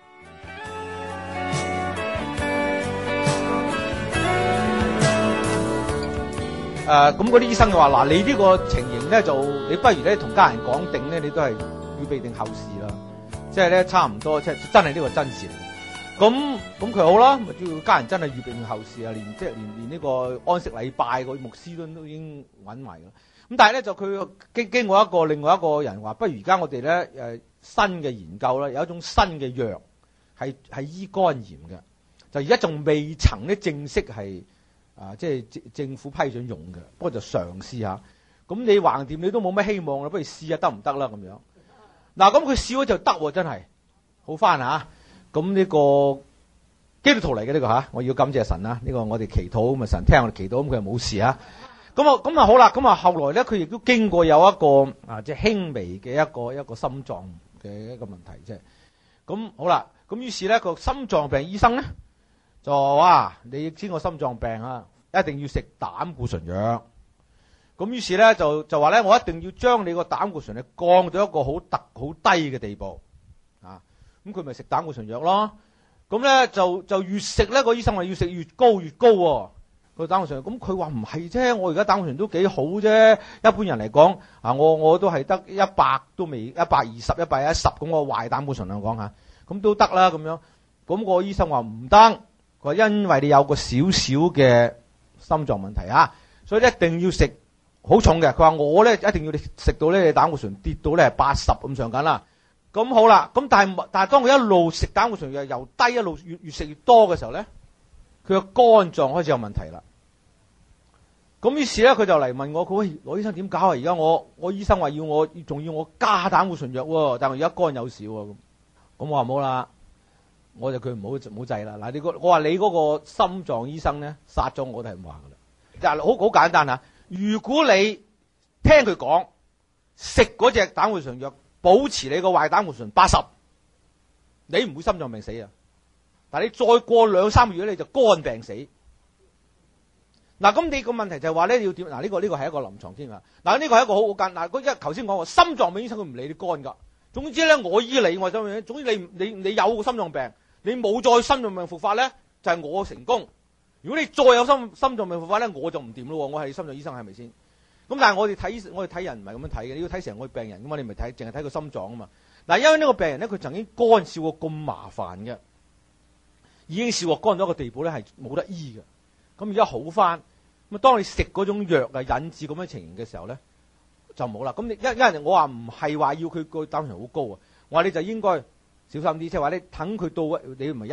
咁嗰啲醫生就話：嗱，你呢個情形咧，就你不如咧同家人講定咧，你都係預備定後事啦。即係咧，差唔多，即係真係呢個真事嚟。咁佢好啦，咪叫家人真係預備定後事啊！連呢個安息禮拜個牧師都已經揾埋㗎。咁但係咧就佢經過另外一個人話，不如而家我哋咧新嘅研究啦，有一種新嘅藥係醫肝炎嘅，就而家仲未曾咧正式係即係政府批准用嘅，不過就嘗試下。咁你橫掂你都冇乜希望啦，不如試下得唔得啦咁樣。嗱，咁佢試咗就得喎，真係好翻嚇。咁呢個基督徒嚟嘅呢個嚇，我要感謝神啦。呢個我哋祈禱咁啊，神聽我哋祈禱，咁佢又冇事嚇。咁啊好啦，咁啊後來咧，佢亦都經過有一個即係輕微嘅一個心臟嘅一個問題啫。咁好啦，咁於是咧個心臟病醫生咧就話：哇，你知我心臟病啊，一定要食膽固醇藥。咁於是咧就話咧，我一定要將你個膽固醇咧降到一個好低嘅地步啊！咁佢咪食膽固醇藥咯？咁咧就越食咧，個醫生話要食越高越高喎。個膽固醇，咁佢話唔係啫，我而家膽固醇都幾好啫。一般人嚟講我都係得100都未120、110咁，我壞膽固醇嚟講下，咁都得啦咁樣。咁個醫生話唔得，佢話因為你有個少少嘅心臟問題啊，所以一定要食好重嘅。佢話我咧一定要你食到咧膽固醇跌到咧80咁上緊啦。咁好啦，咁但係當佢一路食膽固醇藥由低一路越食越多嘅時候咧，佢個肝臟開始有問題啦。咁於是咧佢就嚟問我，佢喂，羅醫生點搞啊？而家我醫生話仲要我加膽固醇藥喎，但係而家肝有事喎。咁我話唔好啦，我就佢唔好制啦。嗱，我話你嗰個心臟醫生咧殺咗我都係咁話噶啦。就係好簡單嚇，如果你聽佢講食嗰隻膽固醇藥，保持你個壞膽固醇80，你唔會心臟病死啊！但係你再過2-3個月你就肝病死。嗱，咁你個問題就係話咧，你要點？嗱，呢個係一個臨床先啊。嗱，呢個係一個好簡單。嗱，頭先講過心臟病醫生佢唔理你肝噶。總之咧，我醫你，我心臟病。總之你有個心臟病，你冇再心臟病復發咧，就係我成功。如果你再有心臟病復發咧，我就唔掂咯。我係心臟醫生係咪先？咁但係我哋睇人唔係咁樣睇嘅，你要睇成個病人噶嘛，你咪淨係睇個心臟啊嘛。嗱，因為呢個病人咧，佢曾經肝試過咁麻煩嘅，已經試過肝到一個地步咧係冇得醫嘅。咁而家好翻，咁當你食嗰種藥引致咁樣情形嘅時候咧，就冇啦。咁你因為我話唔係話要佢個膽固醇好高啊，我話你就應該小心啲，即係話你等佢到你唔係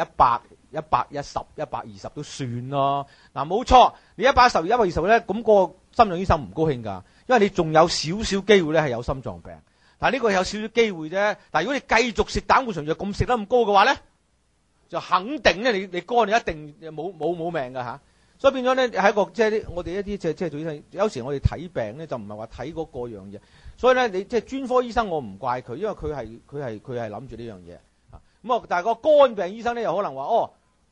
100、110、120都算咯。嗱，冇錯，你110、120咧，咁個心臟醫生唔高興㗎，因為你仲有少少機會咧係有心臟病。但係呢個有少少機會啫。但係如果你繼續食膽固醇藥咁食得咁高嘅話咧，就肯定咧你肝你一定冇命㗎嚇。所以變咗咧係一個即係我哋一啲即係做醫生，有時我哋睇病咧就唔係話睇嗰個樣嘢。所以咧你即係專科醫生，我唔怪佢，因為佢係諗住呢樣嘢啊。咁啊，但係個肝病醫生咧又可能話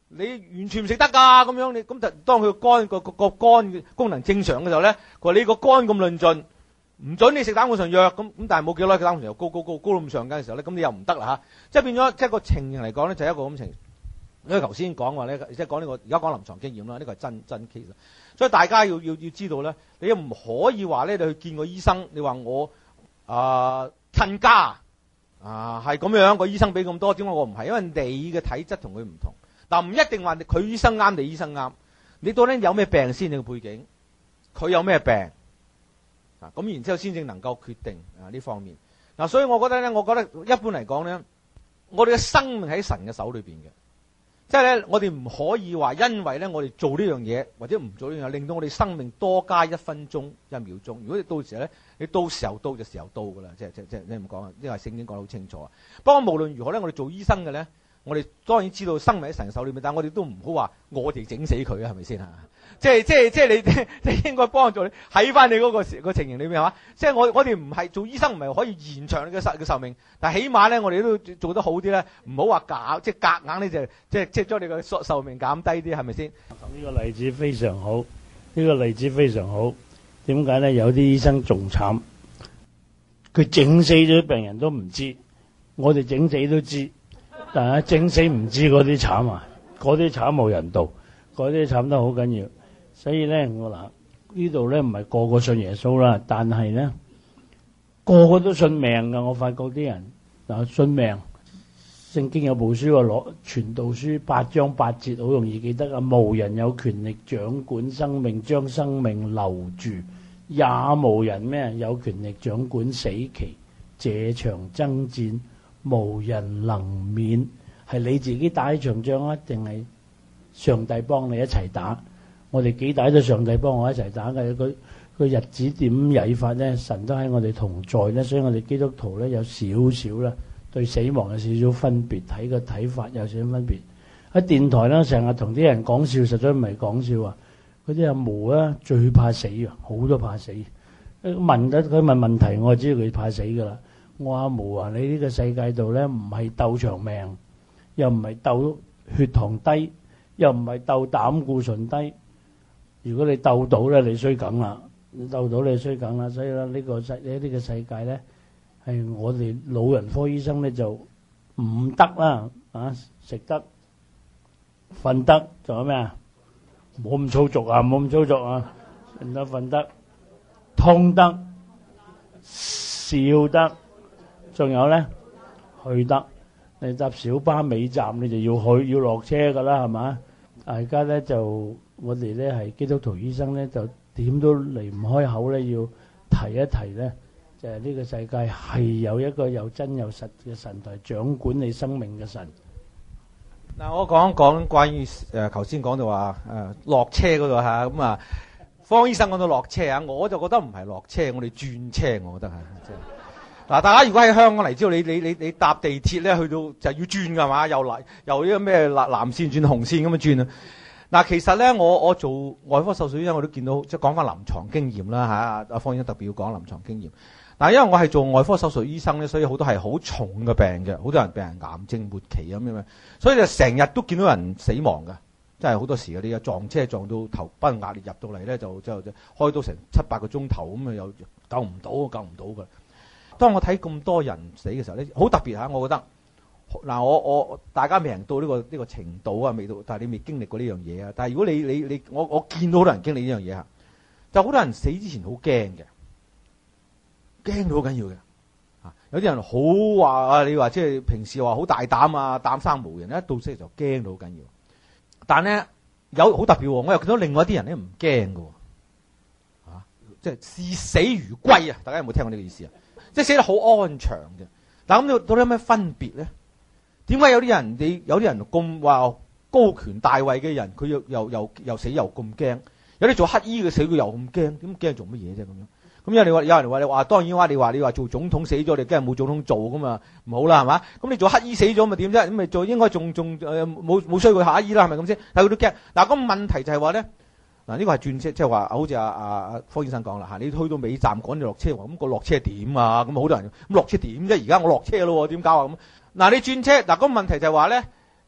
你完全唔食得㗎咁樣，你咁就當佢個肝功能正常嘅時候咧，佢話你個肝咁論盡，唔準你食膽固醇藥咁，但係冇幾耐，佢膽固醇又高到咁上緊嘅時候咧，咁你又唔得啦嚇，即係變咗即係個情形嚟講咧，就係一個咁情形。因為頭先講話咧，即係講呢個而家講臨床經驗啦，呢個係真 case。所以大家要知道咧，你又唔可以話咧，你去見個醫生，你話我親家係咁樣，個醫生俾咁多，點解我唔係？因為你嘅體質同佢唔同。嗱，唔一定話佢醫生啱，你醫生啱。你到底有咩病先？你嘅背景，佢有咩病咁然之後先至能夠決定呢方面。所以我覺得咧，一般嚟講咧，我哋嘅生命喺神嘅手裏邊嘅。即係咧，我哋唔可以話，因為咧我哋做呢樣嘢或者唔做呢樣嘢，令到我哋生命多加1分鐘、1秒鐘。如果你到時咧，你到時候到就時候到噶啦，即係你唔講啊，因為聖經講得好清楚啊。不過無論如何咧，我哋做醫生嘅咧，我哋當然知道生命喺神手裏面，但係我哋都唔好話我哋整死佢啊，係咪先啊？即係你應該幫助你喺翻你嗰個情形裏面係嘛？即係我哋唔係做醫生，唔係可以延長你嘅壽命，但係起碼咧，我哋都做得好啲咧，唔好話夾硬咧即係將你嘅壽命減低啲，係咪先？ 呢個例子非常好，呢個例子非常好。點解咧？有啲醫生仲慘，佢整死咗病人都唔知，我哋整死都知，但係整死唔知嗰啲慘啊！嗰啲慘無人道，嗰啲慘得好緊要。所以咧，我呢度咧唔係個個信耶穌啦，但係咧個個都信命噶。我發覺啲人信命，聖經有部書話攞傳道書8章8節，好容易記得啊！無人有權力掌管生命，將生命留住，也無人有權力掌管死期。這場爭戰，無人能免。係你自己打呢場仗啊，定係上帝幫你一齊打？我哋幾大都上帝幫我一齊打嘅，佢日子點曳法咧？神都喺我哋同在咧，所以我哋基督徒咧有少少啦，對死亡有少少分別，睇個睇法有少少分別。喺電台咧，成日同啲人講笑，實在唔係講笑啊！嗰啲阿毛啊，最怕死啊，好多怕死。佢問問題，我就知道佢怕死噶啦。我阿毛啊，你呢個世界度咧，唔係鬥長命，又唔係鬥血糖低，又唔係鬥膽固醇低。如果你鬥到咧，你衰梗啦！你鬥到你衰梗啦，所以咧呢個世界咧，係我哋老人科醫生咧就唔得啦啊！食得、瞓得，仲有咩啊？冇咁粗俗啊！冇咁粗俗啊！食得、瞓得、通得、笑得，仲有咧去得。你搭小巴尾站，你就要落車噶啦，係嘛？大家咧就我哋咧係基督徒醫生咧，就點都離唔開口咧，要提一提咧，就係呢個世界係有一個又真又實嘅神，係掌管你生命嘅神。 嗱，我講講關於頭先講到話落車嗰度嚇，咁啊，方醫生講到落車啊，我就覺得唔係落車，我哋轉車，我覺得係即係。嗱，大家如果喺香港嚟之後，你搭地鐵咧，去到就要轉㗎嘛，由呢個咩藍線轉紅線咁樣轉啊。嗱，其實咧，我做外科手術醫生，我都見到即係講翻臨床經驗啦嚇。阿方醫生特別要講臨床經驗。嗱，因為我係做外科手術醫生咧，所以好多係好重嘅病嘅，好多人病人癌症末期咁樣，所以就成日都見到人死亡㗎。真係好多時嗰啲撞車撞到頭崩額裂入到嚟咧，就開到成7-8個鐘頭咁啊，又救唔到㗎。當我睇咁多人死嘅時候咧，好特別嚇，我覺得嗱，我大家未人到呢個程度啊，未到，但係你未經歷過呢樣嘢啊。但係如果你我見到好多人經歷呢樣嘢嚇，就好多人死之前好驚嘅，驚到好緊要嘅嚇。有啲人好話啊，你話即係平時話好大膽啊，膽生毛人，一到死就驚到好緊要。但係咧有好特別喎，我又見到另外一啲人咧唔驚嘅喎，即係視死如歸啊！大家有冇聽過呢個意思啊？即係死得好安詳嘅，但咁到底有咩分別咧？點解有啲人咁話高權大位嘅人，佢又死又咁驚？有啲做乞衣嘅死佢又咁驚，點驚做乜嘢啫咁樣？咁有人話你話當然話你話做總統死咗，你梗係冇總統做㗎嘛，唔好啦係嘛？咁你做乞衣死咗咪點啫？咁咪做應該仲冇衰過乞衣啦，係咪咁先？但係佢都驚。嗱，咁問題就係話咧。嗱，呢個係轉車，即係話好似阿方醫生講啦嚇，你去到尾站趕住落車，咁個落車點啊？咁好多人咁落車點啫？而家我落車咯，點搞啊？咁嗱，你轉車嗱，個問題就係話咧，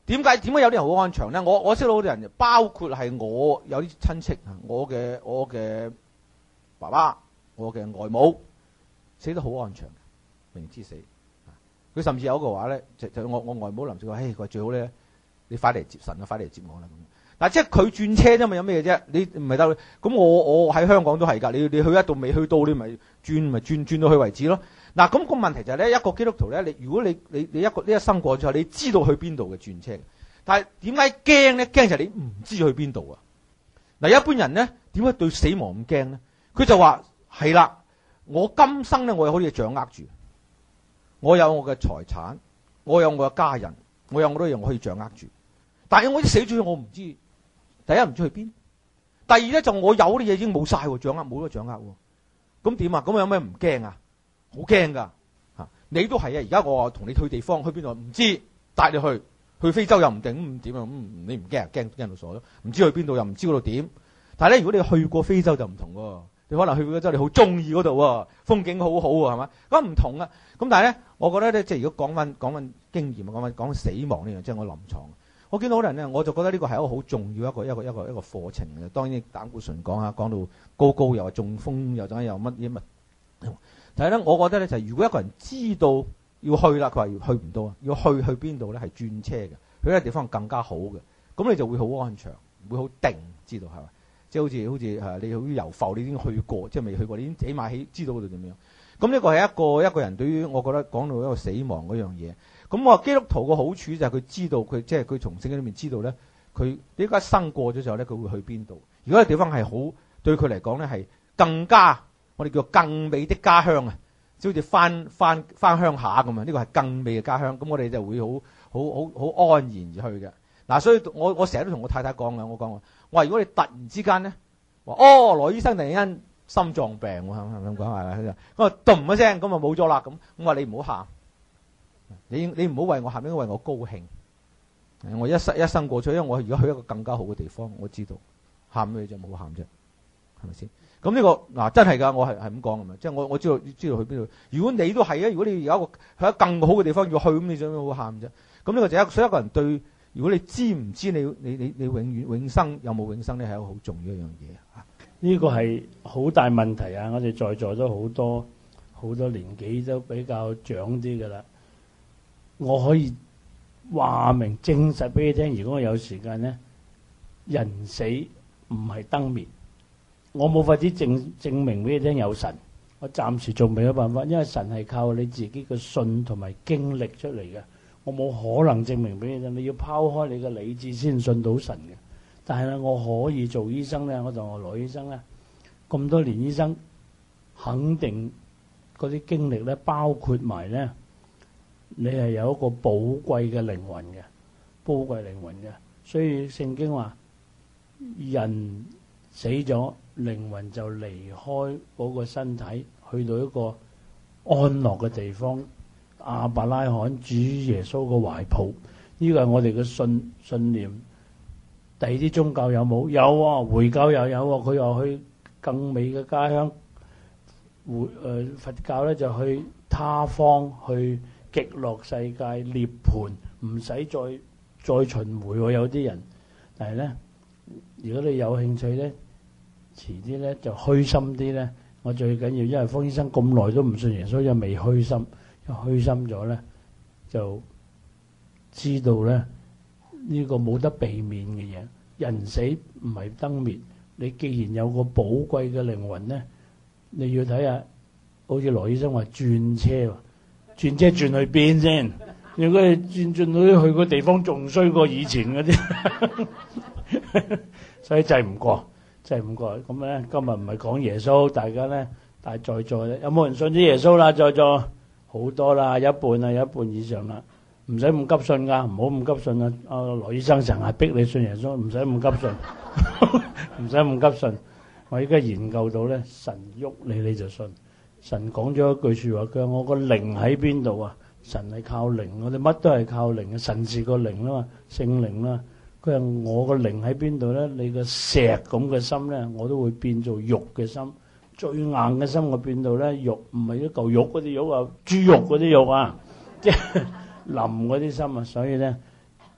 點解有啲人好安詳咧？我識到好多人，包括係我有啲親戚，我嘅爸爸、我嘅外母死得好安詳，明知死。佢甚至有一個話咧，就我外母臨死話，佢話最好咧，你快嚟接神啊，快嚟接我啦咁。嗱，即係佢轉車啫嘛，有咩嘢啫？你唔係得咁，我喺香港都係㗎。你去一度未去到，你咪轉到去為止咯。嗱，咁個問題就係咧，一個基督徒咧，如果你一生過咗之後，你知道去邊度嘅轉車，但係點解驚咧？驚就係你唔知去邊度啊！嗱，一般人咧點解對死亡咁驚咧？佢就話係啦，我今生咧我有好多嘢掌握住，我有我嘅財產，我有我嘅家人，我有好多嘢我可以掌握住，但係我一死咗我唔知，第一唔知去邊，第二咧就我有啲嘢已經冇晒喎，掌握冇得掌握喎，咁點啊？咁有咩唔驚啊？好驚噶嚇！你都係啊！而家我話同你去地方，去邊度唔知，帶你去非洲又唔定，點啊？你唔驚啊？驚到傻咗，唔知去邊度又唔知嗰度點。但係咧，如果你去過非洲就唔同喎，你可能去過非洲你好中意嗰度喎，風景好好喎，係嘛？咁唔同啊！咁但係咧，我覺得咧，即係如果講翻經驗啊，講死亡呢樣，即係我臨床，我見到好多人咧，我就覺得呢個係一個好重要一個課程嘅。當然膽固醇講下講到高又話中風又乜嘢。但係咧，我覺得咧就係如果一個人知道要去啦，佢話要去唔到啊，要去邊度咧係轉車嘅，去一個地方更加好嘅，咁你就會好安詳，會好定，知道係咪？即係好似你好似遊浮，你已經去過，即係未去過，你已經起碼知道嗰度點樣。咁呢個係一個人對於我覺得講到一個死亡嗰樣嘢。咁我話基督徒個好處就係佢知道即係佢從聖經裏面知道咧，佢呢個一生過咗之後咧，佢會去邊度。如果個地方係好對佢嚟講咧係更加。我哋叫更美的家鄉啊，即好似翻鄉下咁啊！呢個係更美嘅家鄉，咁我哋就會好安然而去嘅。嗱，所以我成日都同我太太講嘅，我話如果你突然之間咧，話羅醫生突然間心臟病，係咪咁講係？咁啊咚一聲，咁啊冇咗啦咁。我話你唔好喊，你唔好為我喊，應該為我高興。我一生過去，因為我而家去一個更加好嘅地方，我知道喊咩啫，冇喊啫，係咪先？咁呢個嗱真係㗎，我係咁講㗎嘛，即係我知道去邊度。如果你都係啊，如果你有一個去一個更好嘅地方要去，咁你想好喊啫？咁呢個就係所以一個人對，如果你知唔知你永生有冇永生咧，係一個好重要一樣嘢啊！ 呢個係好大問題啊！我哋在座都好多年紀都比較長啲㗎啦。我可以話明證實俾你聽，如果我有時間咧，人死唔係燈滅。我冇法子證明俾你聽有神，我暫時仲未有辦法，因為神係靠你自己嘅信同埋經歷出嚟嘅，我冇可能證明俾你聽。你要拋開你嘅理智先信到神嘅。但係咧，我可以做醫生咧，我同我羅醫生咧，咁多年醫生，肯定嗰啲經歷咧，包括埋咧，你係有一個寶貴嘅靈魂嘅，寶貴靈魂嘅。所以聖經話，人死咗，靈魂就離開嗰個身體，去到一個安樂嘅地方，亞伯拉罕主耶穌嘅懷抱。呢個係我哋嘅信念。第二啲宗教有冇？有啊，回教又有啊。佢又去更美嘅家鄉。佛教咧就去他方，去極樂世界涅槃，唔使再循迴喎。有啲人，但係咧，如果你有興趣咧，遲啲咧就虛心啲咧。我最緊要，因為方醫生咁耐都唔信耶穌，又未虛心，一虛心咗咧，就知道咧呢個冇得避免嘅嘢。人死唔係燈滅，你既然有個寶貴嘅靈魂咧，你要睇下，好似羅醫生話轉車，轉去邊先？如果你轉到去個地方仲衰過以前嗰啲，所以制唔過。咁咧，今日唔係講耶穌，大家咧，但係在座咧，有冇人信咗耶穌啦？在座好多啦，有一半以上啦，唔使咁急信噶，唔好咁急信啊！羅醫生成日逼你信耶穌，唔使咁急信，唔使咁急信。我而家研究到咧，神喐你就信。神講咗一句說話，佢話我個靈喺邊度啊？神係靠靈，我哋乜都係靠靈嘅。神是個靈啦嘛，聖靈啦。佢話我個靈喺邊度咧？你個石咁嘅心咧，我都會變做肉嘅心。最硬嘅心我變到咧肉，唔係一嚿肉嗰啲肉啊，豬肉嗰啲肉啊，即係腍嗰啲心啊。所以咧，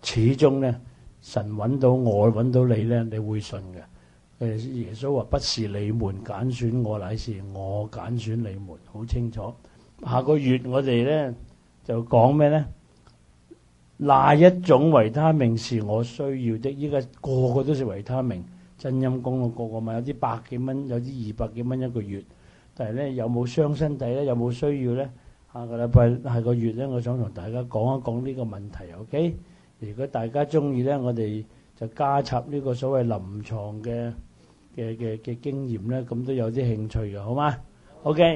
始終咧神揾到我揾到你咧，你會信嘅。耶穌話：不是你們揀選我，乃是我揀選你們。好清楚。下個月我哋咧就講咩咧？哪一種維他命是我需要的？依家個個都食維他命，真陰公個個買，有啲百幾蚊，有啲200幾蚊一個月。但係咧有冇傷身體咧？有冇需要咧？下個禮拜下個月咧，我想同大家講一講呢個問題。OK， 如果大家中意咧，我哋就加插呢個所謂臨床嘅經驗咧，咁都有啲興趣嘅，好嗎 ？OK。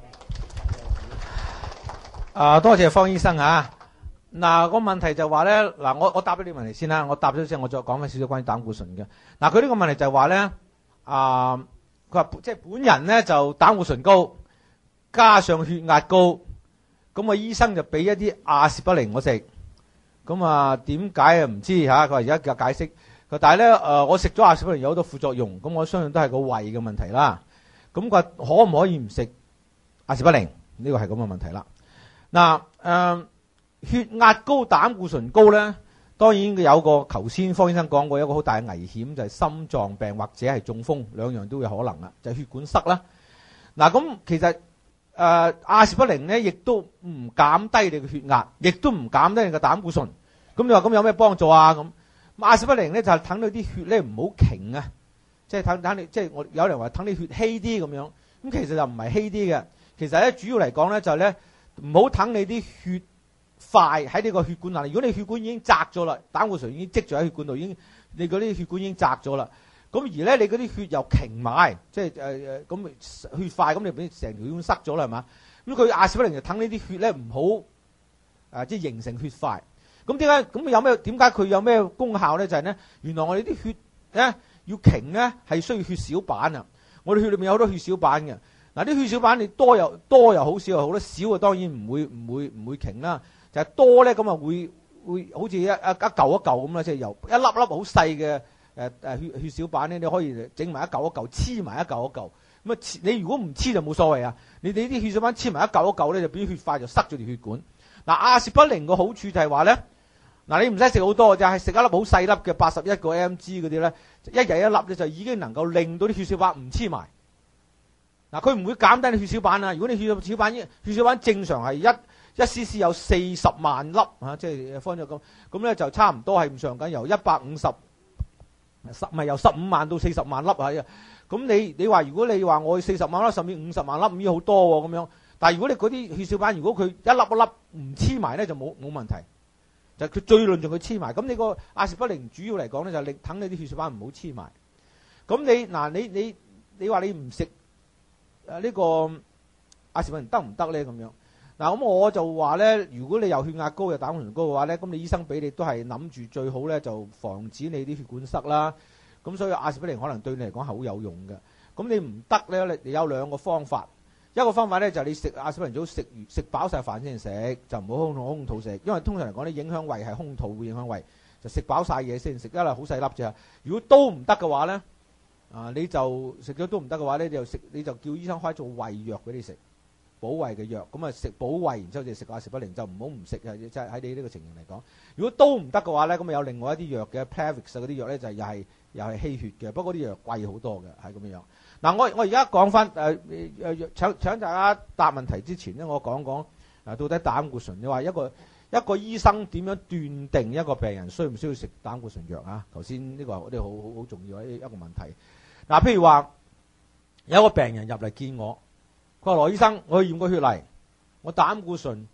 多謝方醫生啊！嗱，個問題就話咧，嗱，我答咗呢個問題先啦。我答咗之後，我再講翻少少關於膽固醇嘅。嗱，佢呢個問題就係話咧，佢話即係本人咧就膽固醇高，加上血壓高，咁個醫生就俾一啲阿士匹靈我食。咁啊，點解啊唔知嚇？佢話而家嘅解釋。但係咧，我食咗阿士匹靈有好多副作用，咁我相信都係個胃嘅問題啦。咁佢可唔可以唔食阿士匹靈？呢個係咁嘅問題啦。嗱，血壓高、膽固醇高咧，當然有個頭先方醫生講過，有一個好大嘅危險就係心臟病或者係中風，兩樣都有可能啦，就係血管塞啦。嗱，咁其實阿士匹靈咧，亦都唔減低你嘅血壓，亦都唔減低你嘅膽固醇。咁你話咁有咩幫助啊？咁阿士匹靈咧就係等你啲血咧唔好停啊，即係等你，即係我有人話等你血稀啲咁樣。咁其實就唔係稀啲嘅，其實咧主要嚟講咧就係咧唔好等你啲血塊喺呢個血管嗱。如果你血管已經窄咗啦，膽固醇已經積咗喺血管度，已經你嗰啲血管已經窄咗啦。咁而咧你嗰啲血又停埋，即係咁血塊咁，你俾成條血管塞咗啦，係嘛？咁佢阿士匹靈就等呢啲血咧唔好即係形成血塊。咁點解咁有咩？點解佢有咩功效咧？就係咧，原來我哋啲血咧要停咧係需要血小板啊！我哋血裏面有好多血小板嘅。嗱，啲血小板你多又好，少又好，少啊當然唔會停啦。就係多咧咁啊會好似一嚿咁啦，即係由一粒粒好細嘅血小板咧，你可以整埋一嚿黐埋一嚿。咁啊，你如果唔黐就冇所謂啊。你哋啲血小板黐埋一嚿咧，就變血塊就塞咗條血管。嗱，阿士匹靈個好處就係話咧。嗱，你唔使食好多，就係食一粒好細粒嘅81個 mg 嗰啲咧，一日一粒咧就已經能夠令到啲血小板唔黐埋。嗱，佢唔會減低你血小板啊。如果你血小板正常係一 cc 有40萬粒啊，即係方咗咁咧就差唔多係唔上緊由150唔係由15萬到40萬粒啊。咁你話如果你話我40萬粒甚至50萬粒咁已經好多喎咁樣，但係如果你嗰啲血小板如果佢一粒一粒唔黐埋咧就冇問題。就佢最論盡佢黐埋，咁你個阿士匹靈主要嚟講咧就令等你啲血小板唔好黐埋。咁你話你唔食呢個阿士匹靈得唔得咧？咁樣嗱，咁我就話咧，如果你有血壓高又膽固醇高嘅話咧，咁你醫生俾你都係諗住最好咧就防止你啲血管塞啦。咁所以阿士匹靈可能對你嚟講係好有用嘅。咁你唔得咧，你有兩個方法。一個方法咧就係你食阿士匹靈最好食飽晒飯先食，就唔好空肚食，因為通常嚟講咧影響胃係空肚會影響胃，就食飽晒嘢先食，一粒好細粒啫。如果都唔得嘅話咧，你就食咗都唔得嘅話咧，你就叫醫生開做胃藥俾你食，補胃嘅藥。咁啊食補胃，然之後就食阿士匹靈，就唔好唔食啊！即係喺你呢個情形嚟講，如果都唔得嘅話咧，咁啊有另外一啲藥嘅 Plavix 嗰啲藥咧就又係稀血嘅，不過嗰啲藥貴好多嘅，係咁樣。嗱，我而家講翻請大家答問題之前咧，我講講到底膽固醇，你話一個醫生點樣斷定一個病人需唔需要食膽固醇藥啊？頭先呢個係我哋好重要一個問題。嗱，譬如話有個病人入嚟見我，佢話羅醫生，我去驗個血嚟，我膽固醇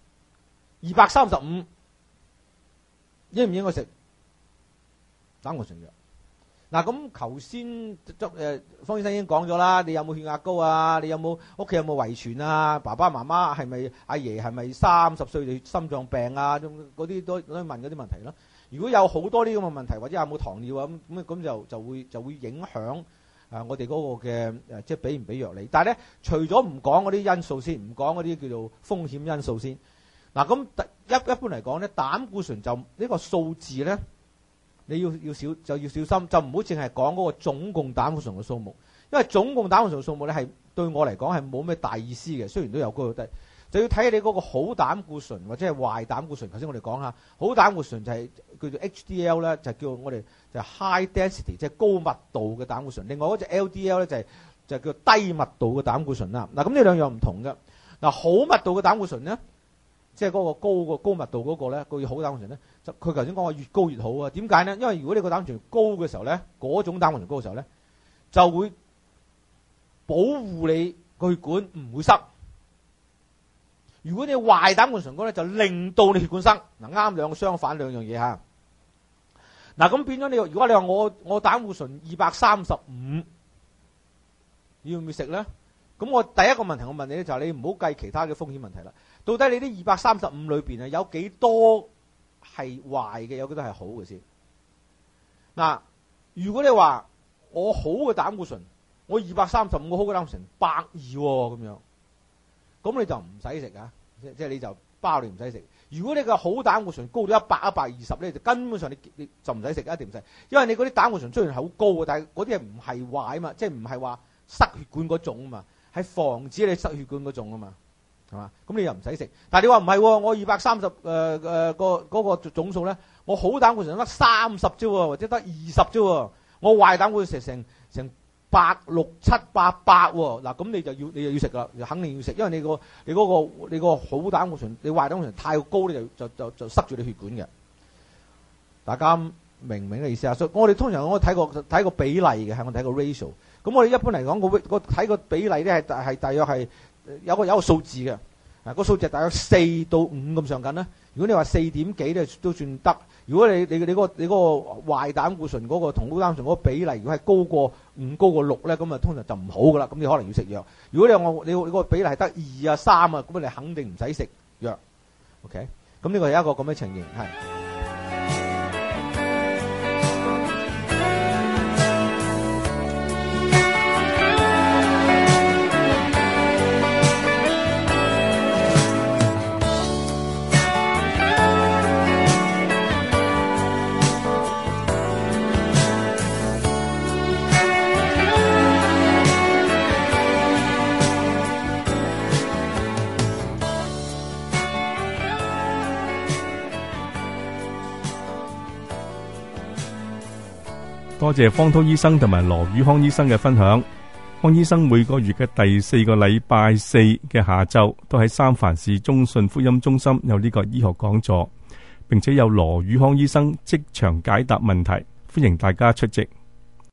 235，應唔應該食膽固醇藥？嗱，咁頭先方醫生已經講咗啦，你有冇血壓高啊？你有冇屋企有冇遺傳啊？爸爸媽媽係咪阿爺係咪30歲就心臟病啊？嗰啲都問嗰啲問題啦。如果有好多啲咁嘅問題，或者有冇糖尿啊咁就會影響我哋嗰個嘅即係俾唔俾藥你。但係咧，除咗唔講嗰啲因素先，唔講嗰啲叫做風險因素先。嗱，咁一般嚟講咧，膽固醇就呢個數字咧。你要小心，就唔好淨係講嗰個總共膽固醇嘅數目，因為總共膽固醇嘅數目咧係對我嚟講係冇咩大意思嘅，雖然都有高有低。 就要睇你嗰個好膽固醇或者係壞膽固醇。頭先我哋講下，好膽固醇就係叫做 HDL 咧，就叫我哋就 high density， 即係高密度嘅膽固醇。另外嗰隻 LDL 咧就叫低密度嘅膽固醇啦。嗱，咁呢兩樣唔同嘅。嗱，好密度嘅膽固醇咧，即係嗰個高密度嗰個咧，叫好膽固醇咧，就佢頭先講話越高越好啊。點解咧？因為如果你個膽固醇高嘅時候咧，嗰種膽固醇高嘅時候咧，就會保護你個血管唔會塞。如果你壞膽固醇高咧，就令到你血管塞。嗱，啱兩個相反兩樣嘢嚇。嗱，咁變咗你，如果你話我膽固醇235，要唔要食咧？咁我第一個問題我問你咧，就係你唔好計其他嘅風險問題啦。到底你啲235裏邊啊，有幾多係壞嘅，有幾多係好嘅先？嗱，如果你話我好嘅膽固醇，我235個好嘅膽固醇120喎，咁樣。咁你就唔使食啊，即係你就包你唔使食。如果你個好膽固醇高到100、120咧，就根本上你就唔使食，一定唔使。因為你嗰啲膽固醇雖然係好高嘅，但係嗰啲係唔係壞啊嘛，即係唔係話塞血管嗰種啊嘛，係防止你塞血管嗰種啊嘛，係嘛？咁你又唔使食。但係你話唔係喎，我230嗰個總數咧，我好膽固醇得30啫喎，或者得20啫喎，我壞膽固醇成160、700、800喎，嗱，咁你就要食啦，肯定要食，因為你個好膽固醇，你壞膽固醇太高咧，就塞住你血管嘅。大家明唔明嘅意思啊？所以我哋通常我睇個比例嘅，係我睇個 ratio。咁我哋一般嚟講個睇個比例咧係大約係有個數字嘅，個數字係大約4到5咁上緊啦。如果你話4點幾咧都算得。如果你嗰個壞膽固醇嗰個同好膽固醇嗰個比例，如果係高過5高過6咧，咁啊通常就唔好噶啦。咁你可能要食藥。如果你個比例係得2啊3啊，咁你肯定唔使食藥。OK， 咁呢個係一個咁嘅情形係。 多謝方濤醫生同埋羅宇康醫生嘅分享。方醫生每個月嘅第4個禮拜4嘅下晝都喺三藩市中信福音中心有呢個醫學講座，並且有羅宇康醫生即場解答問題，歡迎大家出席。